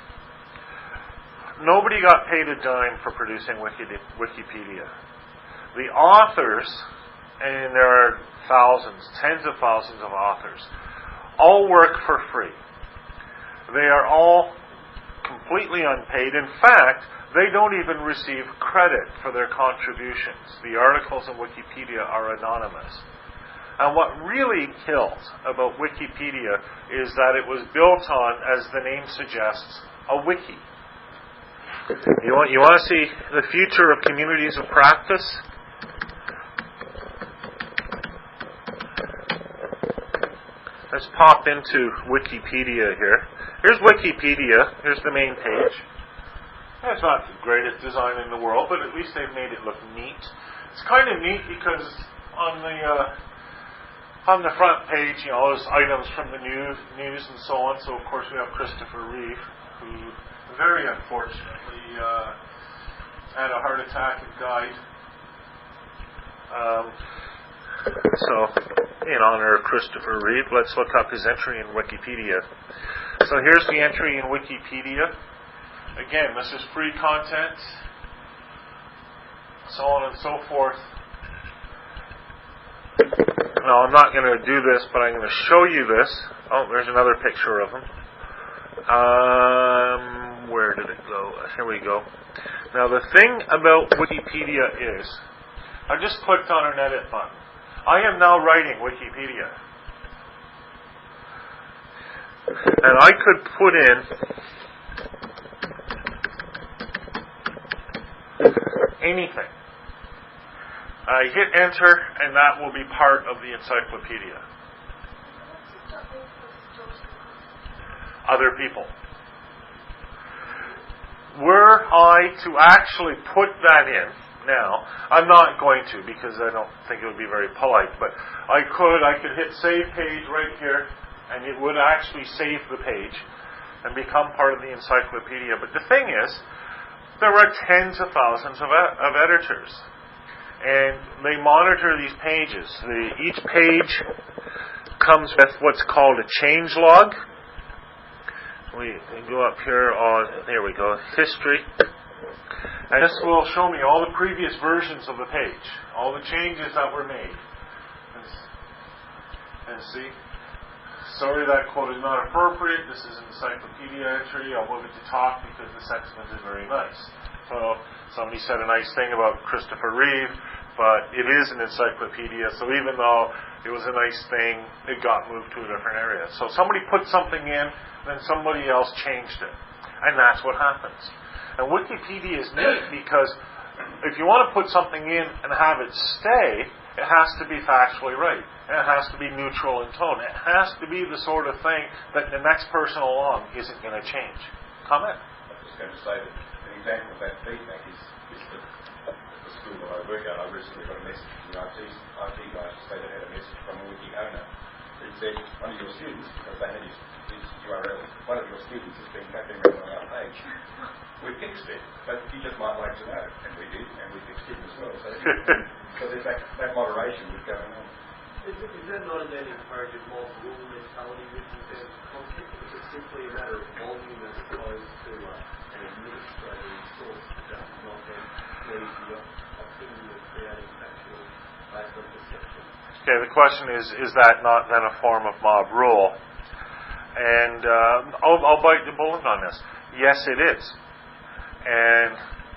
Nobody got paid a dime for producing Wikipedia. The authors, and there are thousands, tens of thousands of authors, all work for free. They are all completely unpaid. In fact, they don't even receive credit for their contributions. The articles in Wikipedia are anonymous. And what really kills about Wikipedia is that it was built on, as the name suggests, a wiki. You want, you want to see the future of communities of practice? Let's pop into Wikipedia here. Here's Wikipedia. Here's the main page. It's not the greatest design in the world, but at least they've made it look neat. It's kind of neat because on the uh, on the front page, you know, there's items from the news, news and so on. So of course we have Christopher Reeve, who very unfortunately uh, had a heart attack and died. Um, so, in honor of Christopher Reeve, let's look up his entry in Wikipedia. So here's the entry in Wikipedia. Again, this is free content, so on and so forth. Now, I'm not going to do this, but I'm going to show you this. Oh, there's another picture of him. Um, where did it go? Here we go. Now, the thing about Wikipedia is, I just clicked on an edit button. I am now writing Wikipedia. And I could put in anything. I hit enter, and that will be part of the encyclopedia. Other people. were I to actually put that in now, I'm not going to because I don't think it would be very polite, but I could, I could hit save page right here, and it would actually save the page and become part of the encyclopedia. But the thing is, there are tens of thousands of, of editors, and they monitor these pages. The, each page comes with what's called a change log. We, we go up here on, there we go, history. And this will show me all the previous versions of the page, all the changes that were made. And, and see, sorry that quote is not appropriate. This is an encyclopedia entry. I'll move it to top because this excellent is very nice. So somebody said a nice thing about Christopher Reeve, but it is an encyclopedia. So even though it was a nice thing, it got moved to a different area. So somebody put something in, then somebody else changed it, and that's what happens. And Wikipedia is neat because if you want to put something in and have it stay, it has to be factually right. And it has to be neutral in tone. It has to be the sort of thing that the next person along isn't going to change. Comment? I was just going to say that an example of that feedback is, is that at the school that I work at, I recently got a message from the I T, I T guys to say they had a message from a wiki owner that said one of your students, because they had his, his U R L, one of your students has been copying around on our page. We fixed it, but you just might like to know, and we did, and we fixed it as well. So, so there's that, that moderation that's going on. Is, it, is that not an encouraging mob rule mentality with terms of content? Is it simply a matter of volume as opposed to uh, an administrative source that does not then lead the opinion of creating factual based on perception? Okay, the question is, is that not then a form of mob rule? And uh, I'll, I'll bite the bullet on this. Yes, it is. And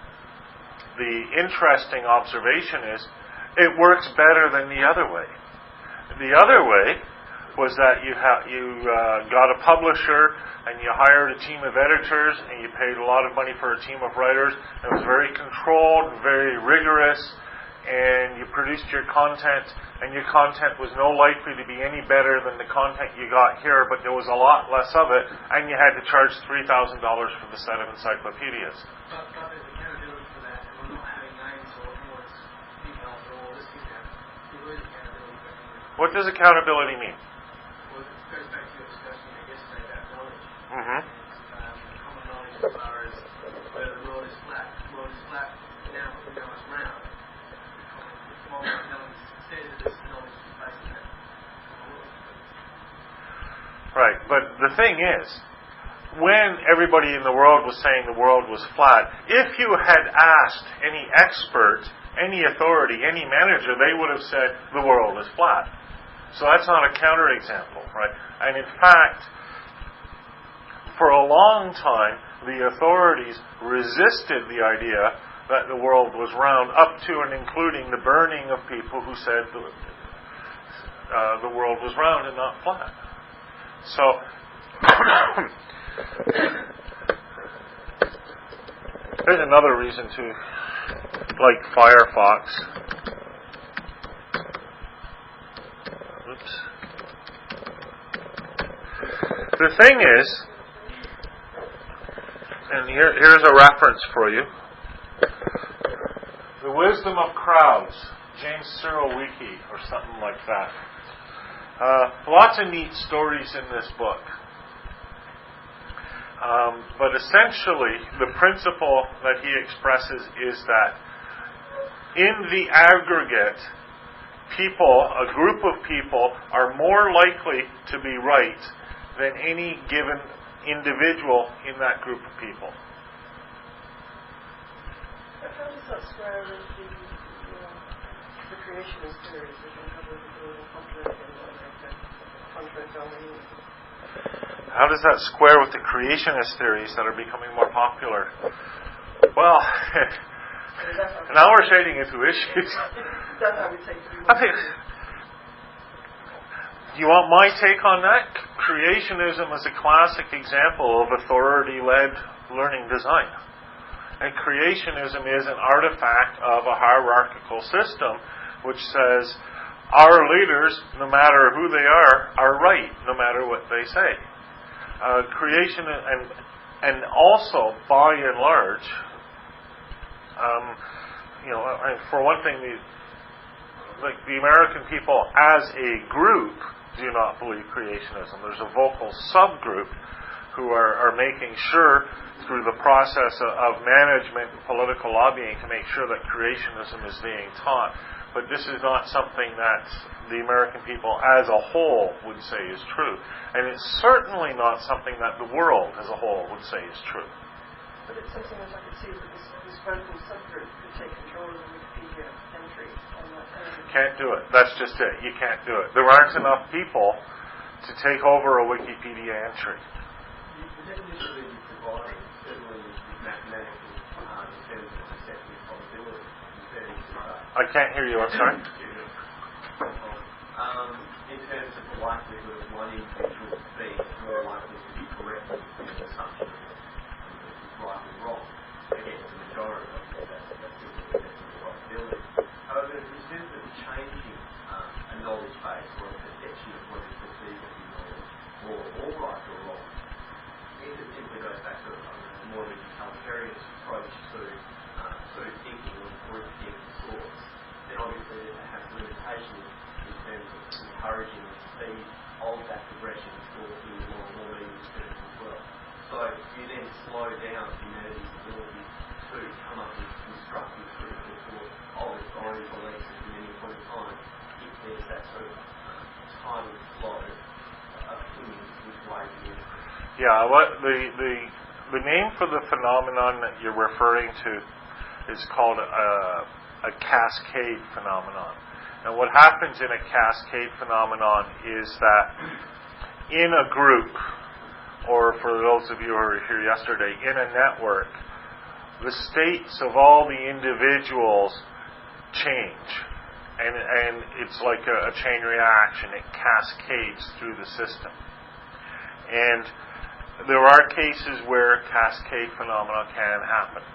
the interesting observation is it works better than the other way. The other way was that you ha- you uh, got a publisher and you hired a team of editors and you paid a lot of money for a team of writers. It was very controlled, very rigorous, and you produced your content, and your content was no likely to be any better than the content you got here, but there was a lot less of it, and you had to charge three thousand dollars for the set of encyclopedias. But, but there's accountability for that, and we're not having names or anyone's details or all this thing down. There is accountability for that. What does accountability mean? Well, it goes back to your discussion yesterday about knowledge. Mm-hmm. And um, common knowledge as far as whether the world is flat. The world is flat now, now it's round. Common knowledge says that this knowledge is based on that. Right, but the thing is, when everybody in the world was saying the world was flat, if you had asked any expert, any authority, any manager, they would have said the world is flat. So that's not a counterexample, right? And in fact, for a long time, the authorities resisted the idea that the world was round, up to and including the burning of people who said the, uh, the world was round and not flat. So, there's another reason to like Firefox. Oops. The thing is, and here, here's a reference for you. The Wisdom of Crowds, James Cyril Wiki, or something like that. Uh, lots of neat stories in this book. Um, but essentially, the principle that he expresses is that in the aggregate, people, a group of people, are more likely to be right than any given individual in that group of people. But how does that square with the, uh, the creationist theories which are probably becoming popular again, like the contract Darwinism? How does that square with the creationist theories that are becoming more popular? Well, now we're shading into issues. That's how we take it. I think, you want my take on that? Creationism is a classic example of authority-led learning design. And creationism is an artifact of a hierarchical system which says our leaders, no matter who they are, are right, no matter what they say. Uh, creation and And also, by and large, um, you know, I, for one thing, the, like the American people as a group do not believe creationism. There's a vocal subgroup who are, are making sure, through the process of, of management and political lobbying, to make sure that creationism is being taught. But this is not something that the American people as a whole would say is true. And it's certainly not something that the world as a whole would say is true. But it's something that I could see that this, this vocal subgroup could take control of the Wikipedia entry on that area. Can't do it. That's just it. You can't do it. There aren't enough people to take over a Wikipedia entry. The definition that you provided certainly is mathematical uh, in terms of perception probability. In terms of, uh, I can't hear you. I'm sorry. Um, in terms of the likelihood of one individual being more likely to be correct in an assumption is right or wrong against the majority of it, that's, that's simply the probability. However, in terms of changing um, a knowledge base or a perception of what is perceived to be knowledge, or all right or wrong, it simply goes back to a more of a utilitarian approach to, uh, to thinking or group thinking sorts. Then obviously it has limitations in terms of encouraging the speed of that progression for in more more medium terms as well. So you then slow down humanity's ability to come up with constructive critical thought of its own beliefs at any point in time if there's that sort of uh, tidal flow of opinions which way in. Yeah, what the, the the name for the phenomenon that you're referring to is called a, a cascade phenomenon. And what happens in a cascade phenomenon is that in a group, or for those of you who were here yesterday, in a network, the states of all the individuals change. And, and it's like a, a chain reaction. It cascades through the system. And there are cases where cascade phenomena can happen.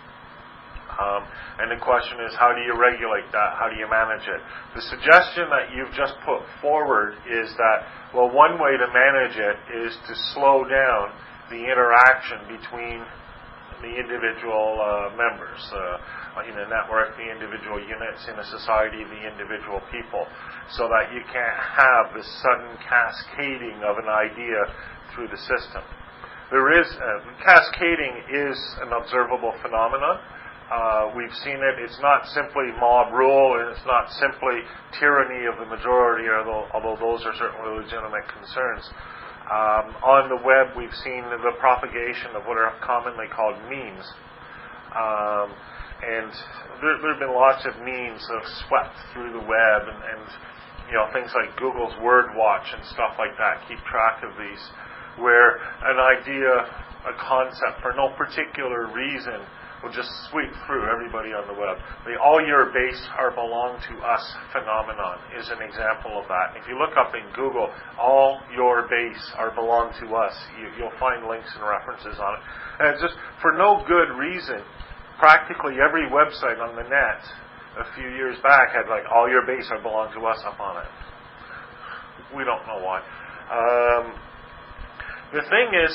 Um, and the question is, how do you regulate that? How do you manage it? The suggestion that you've just put forward is that, well, one way to manage it is to slow down the interaction between the individual uh, members uh, in a network, the individual units in a society, the individual people, so that you can't have this sudden cascading of an idea through the system. There is uh, cascading is an observable phenomenon. Uh, we've seen it. It's not simply mob rule, and it's not simply tyranny of the majority, although, although those are certainly legitimate concerns. Um, on the web, we've seen the propagation of what are commonly called memes. Um, and there, there have been lots of memes that have swept through the web, and, and you know, things like Google's Word Watch and stuff like that keep track of these, where an idea, a concept, for no particular reason, will just sweep through everybody on the web. The all your base are belong to us phenomenon is an example of that. If you look up in Google, all your base are belong to us, you, you'll find links and references on it. And it's just for no good reason, practically every website on the net a few years back had like all your base are belong to us up on it. We don't know why. Um, the thing is,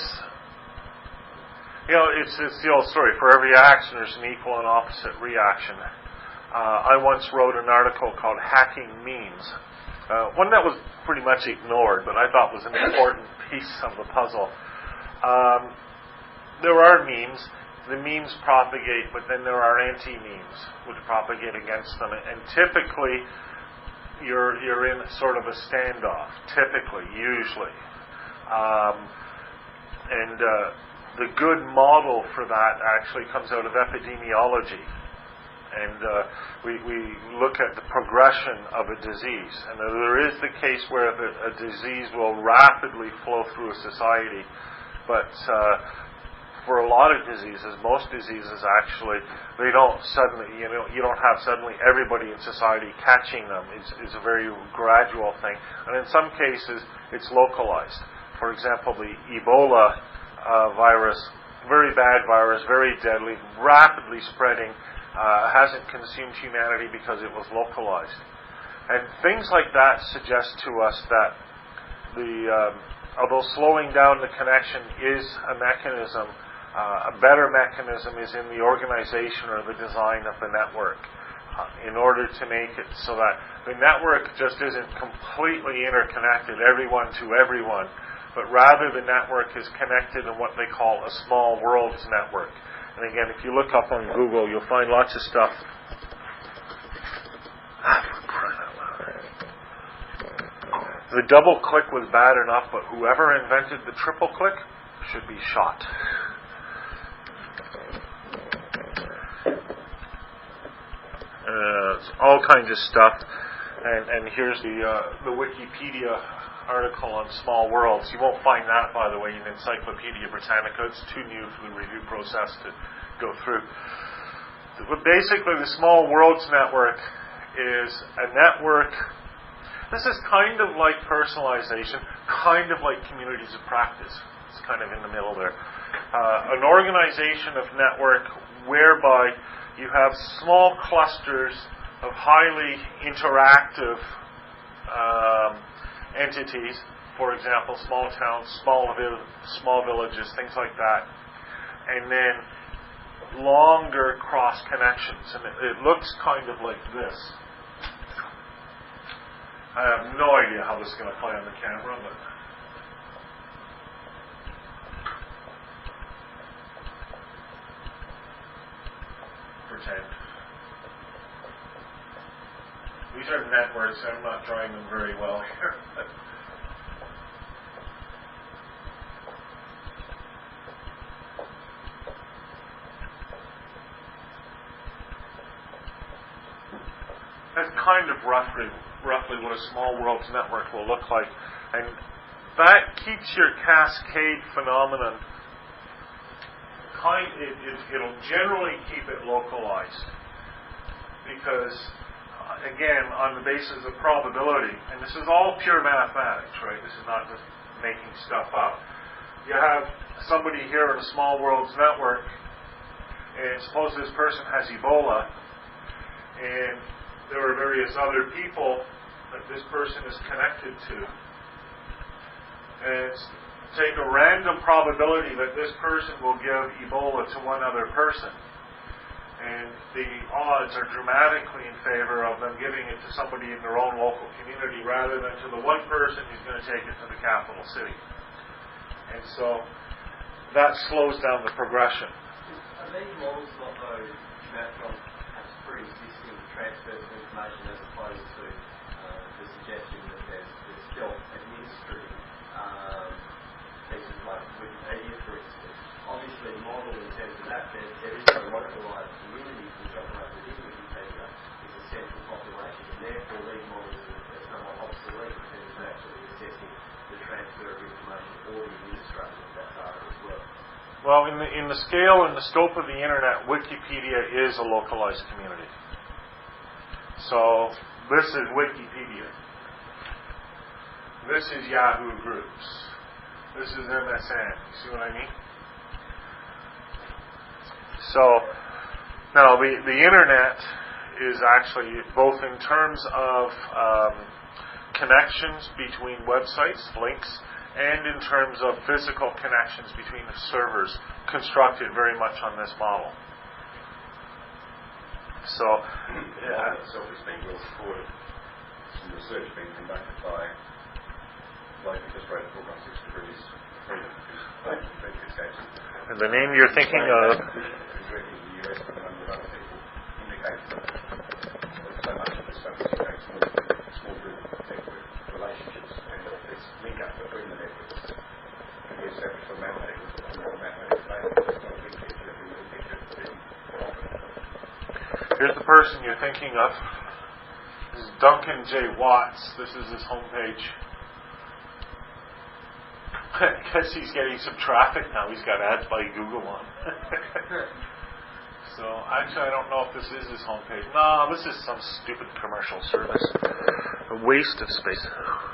you know, it's, it's the old story. For every action, there's an equal and opposite reaction. Uh, I once wrote an article called Hacking Memes, uh, one that was pretty much ignored, but I thought was an important piece of the puzzle. Um, there are memes. The memes propagate, but then there are anti-memes which propagate against them. And typically, you're you're in sort of a standoff. Typically, usually, um, and. Uh, The good model for that actually comes out of epidemiology. And uh, we, we look at the progression of a disease. And there is the case where the, a disease will rapidly flow through a society. But uh, for a lot of diseases, most diseases actually, they don't suddenly, you know, you don't have suddenly everybody in society catching them. It's, it's a very gradual thing. And in some cases, it's localized. For example, the Ebola Uh, virus, very bad virus, very deadly, rapidly spreading, uh, hasn't consumed humanity because it was localized. And things like that suggest to us that the, um, although slowing down the connection is a mechanism Uh, a better mechanism is in the organization or the design of the network, uh, in order to make it so that the network just isn't completely interconnected, everyone to everyone, but rather the network is connected in what they call a small worlds network. And again, if you look up on Google, you'll find lots of stuff. The double click was bad enough, but whoever invented the triple click should be shot. Uh, all kinds of stuff, and, and here's the uh, the Wikipedia article on small worlds. You won't find that, by the way, in Encyclopedia Britannica. It's too new for the review process to go through. But basically, the small worlds network is a network. This is kind of like personalization, kind of like communities of practice. It's kind of in the middle there. Uh, an organization of network whereby you have small clusters of highly interactive um, entities, for example, small towns, small vil- small villages, things like that, and then longer cross connections. And it, it looks kind of like this. I have no idea how this is going to play on the camera, but pretend. These are networks. I'm not drawing them very well here. That's kind of roughly, roughly what a small worlds network will look like, and that keeps your cascade phenomenon. Kind, it, it, it'll generally keep it localized because, uh, again, on the basis of probability, and this is all pure mathematics, right? This is not just making stuff up. You have somebody here in a small worlds network, and suppose this person has Ebola, and there are various other people that this person is connected to. And it's, take a random probability that this person will give Ebola to one other person. And the odds are dramatically in favor of them giving it to somebody in their own local community rather than to the one person who's going to take it to the capital city. And so that slows down the progression. Are these models not, though, based on perhaps pre-existing transfers of information as opposed to uh, the suggestion that there's, there's still administrative um, pieces like Wikipedia, for instance? Obviously, the model in terms of that, there, there is no localised community which operate within Wikipedia. It's a central population, and therefore these models are somewhat obsolete in terms of actually assessing the transfer of information or the administration of that data as well. Well, in the, in the scale and the scope of the internet, Wikipedia is a localized community. So, this is Wikipedia. This is Yahoo Groups. This is M S N. You see what I mean? So, now the, the internet is actually, both in terms of um, connections between websites, links, and in terms of physical connections between the servers, constructed very much on this model. So, yeah. That itself is being well supported. Some research being conducted by like just wrote a book on six degrees of freedom, and the name you're thinking of? Who's working in the U S with a number of other people indicates that so much of this stuff is about small, small group network relationships and this link up between the networks can be established on mathematical mathematical basis. It's not a big picture, a little picture, pretty often. Here's the person you're thinking of. This is Duncan J. Watts. This is his homepage. I guess he's getting some traffic now. He's got ads by Google on. So, actually, I don't know if this is his homepage. No, this is some stupid commercial service. A waste of space.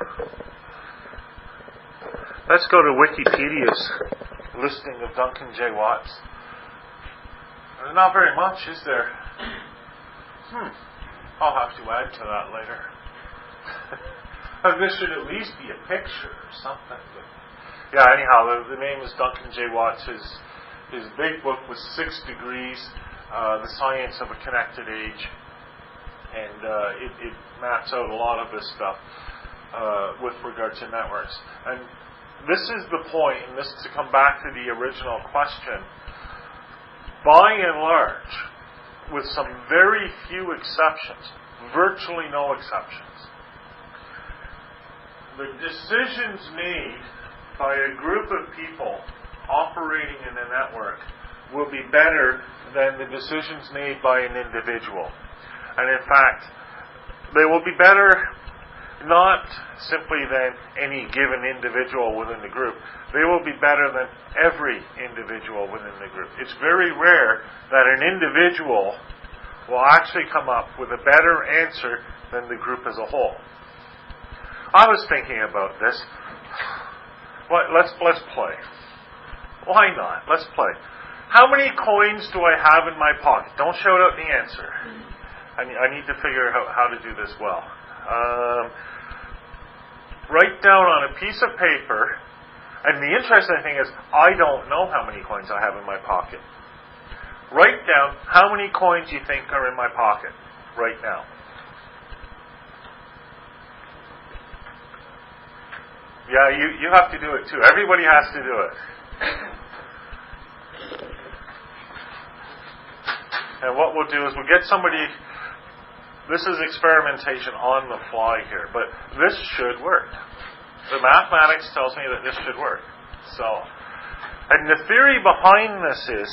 Let's go to Wikipedia's listing of Duncan J. Watts. There's not very much, is there? Hmm. I'll have to add to that later. This should at least be a picture or something. But yeah, anyhow, the, the name is Duncan J. Watts. His, his big book was Six Degrees, uh, The Science of a Connected Age. And uh, it, it maps out a lot of this stuff uh, with regard to networks. And this is the point, and this to come back to the original question. By and large, with some very few exceptions, virtually no exceptions, the decisions made by a group of people operating in a network will be better than the decisions made by an individual. And in fact, they will be better not simply than any given individual within the group. They will be better than every individual within the group. It's very rare that an individual will actually come up with a better answer than the group as a whole. I was thinking about this. Let's, let's play. Why not? Let's play. How many coins do I have in my pocket? Don't shout out the answer. I need to figure out how to do this well. Um, write down on a piece of paper, and the interesting thing is, I don't know how many coins I have in my pocket. Write down how many coins you think are in my pocket right now. Yeah, you, you have to do it too. Everybody has to do it. And what we'll do is we'll get somebody. This is experimentation on the fly here, but this should work. The mathematics tells me that this should work. So, and the theory behind this is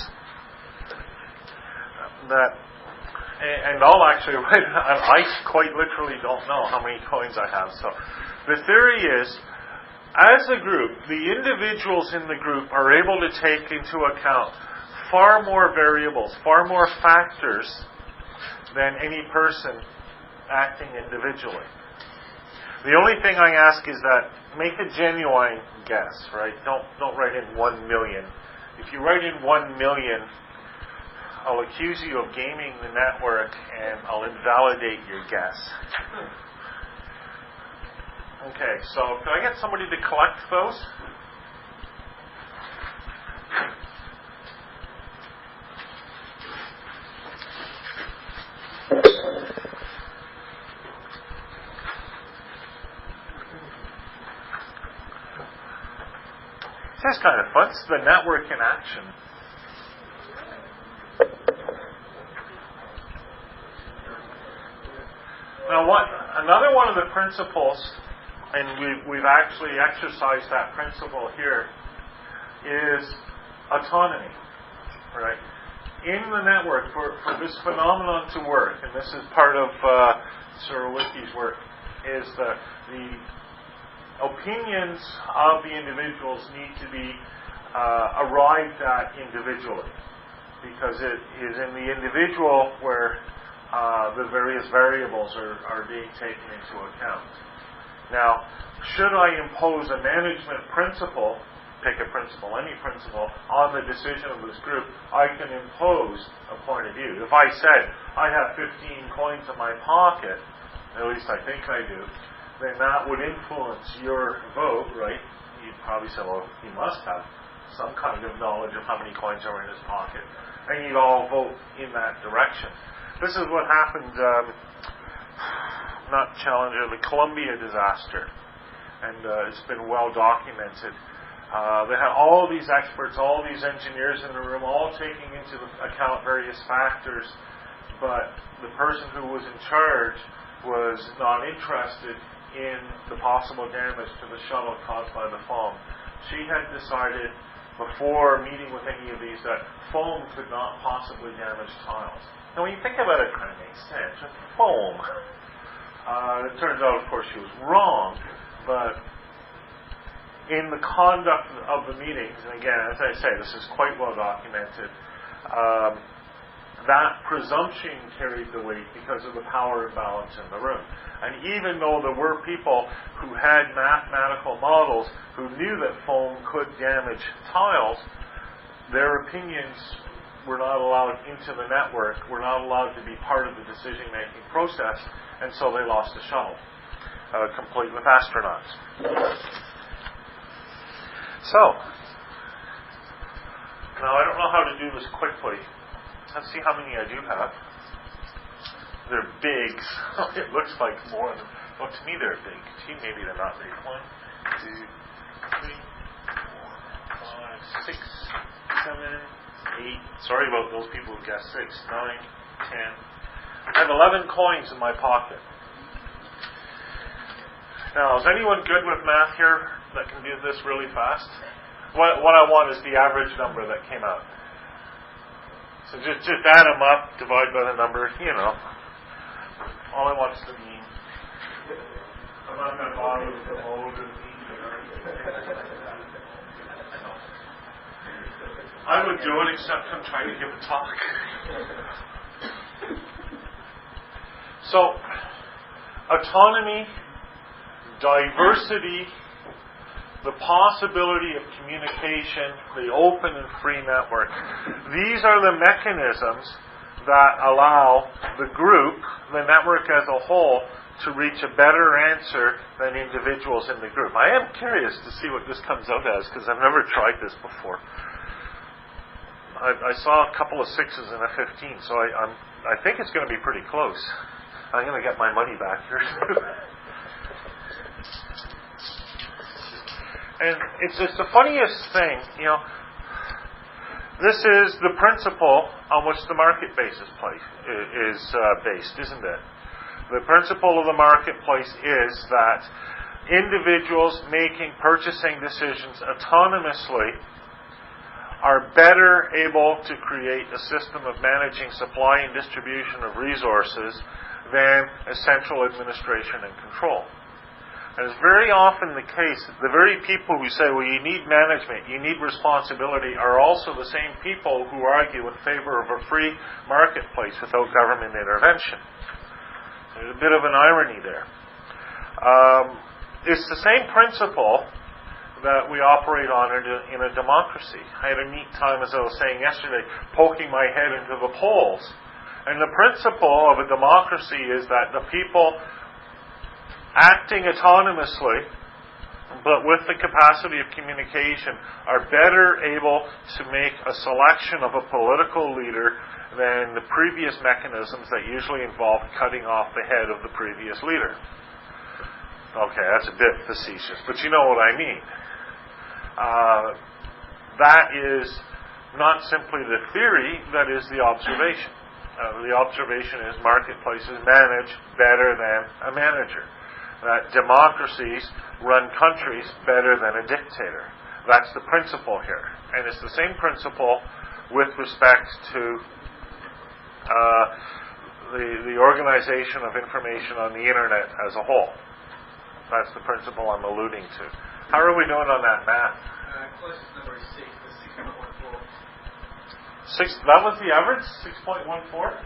that, and I'll actually write, I quite literally don't know how many coins I have. So, the theory is, as a group, the individuals in the group are able to take into account far more variables, far more factors than any person acting individually. The only thing I ask is that make a genuine guess, right? Don't don't write in one million. If you write in one million, I'll accuse you of gaming the network and I'll invalidate your guess. Okay, so can I get somebody to collect those? This is kind of fun. It's the network in action. Now, what another one of the principles, and we've, we've actually exercised that principle here, is autonomy. Right? In the network, for, for this phenomenon to work, and this is part of uh, Surowiecki's work, is that the opinions of the individuals need to be uh, arrived at individually, because it is in the individual where uh, the various variables are, are being taken into account. Now, should I impose a management principle, pick a principle, any principle, on the decision of this group, I can impose a point of view. If I said, I have fifteen coins in my pocket, at least I think I do, then that would influence your vote, right? You'd probably say, well, he must have some kind of knowledge of how many coins are in his pocket. And you'd all vote in that direction. This is what happened, um, not Challenger, the Columbia disaster. And uh, it's been well documented. Uh, they had all these experts, all these engineers in the room, all taking into account various factors. But the person who was in charge was not interested in the possible damage to the shuttle caused by the foam. She had decided before meeting with any of these that foam could not possibly damage tiles. Now when you think about it, it kind of makes sense. Foam. Uh, it turns out, of course, she was wrong, but in the conduct of the meetings, and again, as I say, this is quite well documented, um, that presumption carried the weight because of the power imbalance in the room. And even though there were people who had mathematical models who knew that foam could damage tiles, their opinions were not allowed into the network, were not allowed to be part of the decision-making process, and so they lost the shuttle, uh, complete with astronauts. So, Now, I don't know how to do this quickly. Let's see how many I do have. They're big, so it looks like more than... Well, to me they're big. To you, maybe they're not big. One, two, three, four, five, six, seven, eight. Sorry about those people who guessed six, nine, ten. I have eleven coins in my pocket. Now, is anyone good with math here that can do this really fast? What, what I want is the average number that came out. So just, just add them up, divide by the number, you know. All I want is the mean. I'm not going to bother with the mode or the mean or anything. I would do it, except I'm trying to give a talk. So, autonomy, diversity, the possibility of communication, the open and free network. These are the mechanisms that allow the group, the network as a whole, to reach a better answer than individuals in the group. I am curious to see what this comes out as, because I've never tried this before. I, I saw a couple of sixes and a fifteen, so I, I'm, I think it's going to be pretty close. I'm going to get my money back here. And it's just the funniest thing, you know. This is the principle on which the marketplace is, place, is uh, based, isn't it? The principle of the marketplace is that individuals making purchasing decisions autonomously are better able to create a system of managing supply and distribution of resources than a central administration and control. And it's very often the case that the very people who say, well, you need management, you need responsibility, are also the same people who argue in favor of a free marketplace without government intervention. There's a bit of an irony there. Um, it's the same principle that we operate on in a, in a democracy. I had a neat time, as I was saying yesterday, poking my head into the polls. And the principle of a democracy is that the people acting autonomously, but with the capacity of communication, are better able to make a selection of a political leader than the previous mechanisms that usually involve cutting off the head of the previous leader. Okay, that's a bit facetious, but you know what I mean. Uh, that is not simply the theory, that is the observation. Uh, the observation is marketplaces manage better than a manager. That democracies run countries better than a dictator. That's the principle here. And it's the same principle with respect to uh, the, the organization of information on the internet as a whole. That's the principle I'm alluding to. How are we doing on that math? Uh, closest number is six, the six point one four. Six, that was the average? six point one four?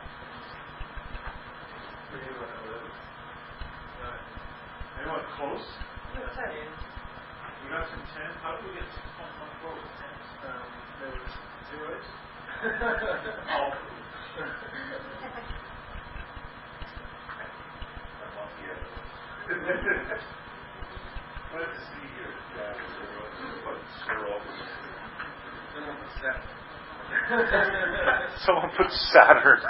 Anyone close? Yeah, ten. You got some ten? How did we get six point one four with tens? Um, there was zeros. Oh. Let's see here. Yeah, zero. Put zero. Someone put seven. Someone put Saturn.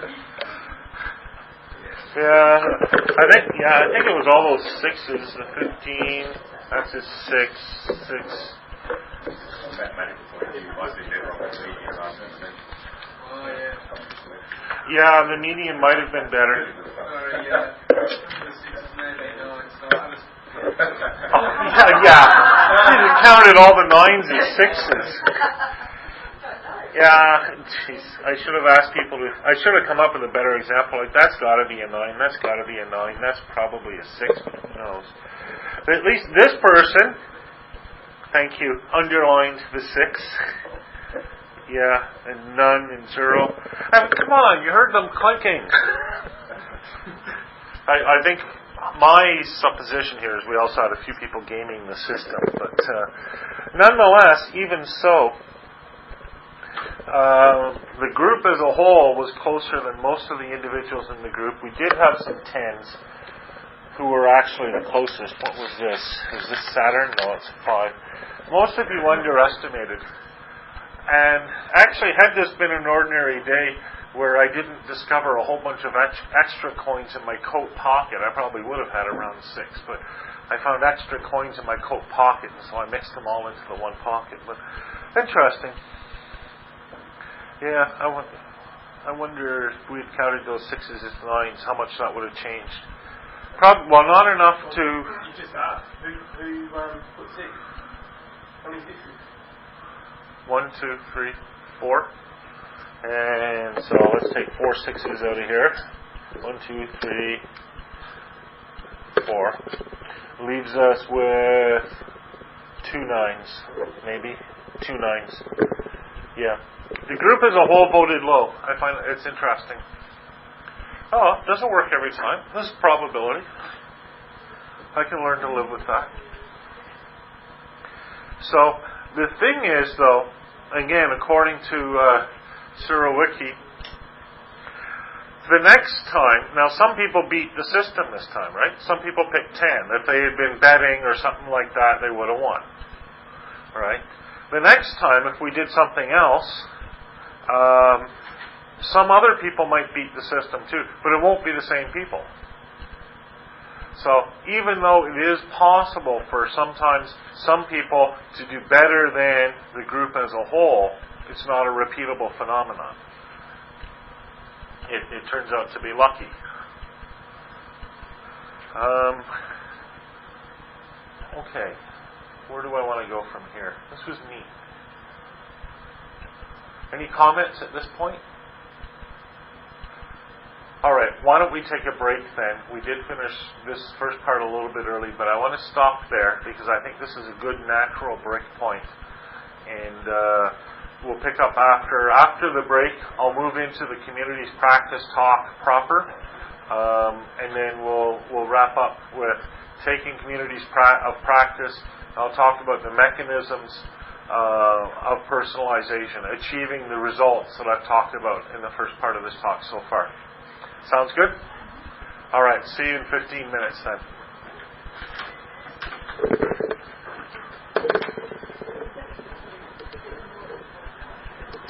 Yeah, I think yeah, I think it was all those sixes, the fifteen, that's a six, six. From mathematical point of view, might be better off with the median rather than the Oh, yeah. Yeah, the median might have been better. Sorry, yeah. The sixes may be nine, so I was... Oh, yeah, yeah. You counted all the nines and sixes. Yeah, geez, I should have asked people to, I should have come up with a better example. Like, that's got to be a nine, that's got to be a nine, that's probably a six, but who knows. But at least this person, thank you, underlined the six. Yeah, and none and zero. I mean, come on, you heard them clinking. I, I think my supposition here is we also had a few people gaming the system, but uh, nonetheless, even so, Uh, the group as a whole was closer than most of the individuals in the group. We did have some tens who were actually the closest. What was this? Is this Saturn? No, it's five. Most of you underestimated And actually, had this been an ordinary day where I didn't discover a whole bunch of ex- extra coins in my coat pocket, I probably would have had around six. But I found extra coins in my coat pocket, and so I mixed them all into the one pocket. But interesting. Yeah, I wonder, I wonder if we had counted those sixes as nines, how much that would have changed. Probably, well, not enough to... You just asked, who, who um, put six? How many sixes? One, two, three, four. And so let's take four sixes out of here. One, two, three, four. Leaves us with two nines, maybe. Two nines. Yeah. The group as a whole voted low. I find it's interesting. Oh, it doesn't work every time. This is probability. I can learn to live with that. So, the thing is, though, again, according to uh, Surowiecki, the next time, now some people beat the system this time, right? Some people picked ten. If they had been betting or something like that, they would have won. Right? The next time, if we did something else, um, some other people might beat the system too, but it won't be the same people. So even though it is possible for sometimes some people to do better than the group as a whole, it's not a repeatable phenomenon. It, it turns out to be lucky. Um, okay, where do I want to go from here? This was neat. Any comments at this point? Alright, why don't we take a break then? We did finish this first part a little bit early, but I want to stop there because I think this is a good natural break point. And uh, we'll pick up after after the break. I'll move into the community's practice talk proper. Um, and then we'll we'll wrap up with taking communities pra- of practice. I'll talk about the mechanisms uh, of personalization, achieving the results that I've talked about in the first part of this talk so far. Sounds good? All right, see you in fifteen minutes then.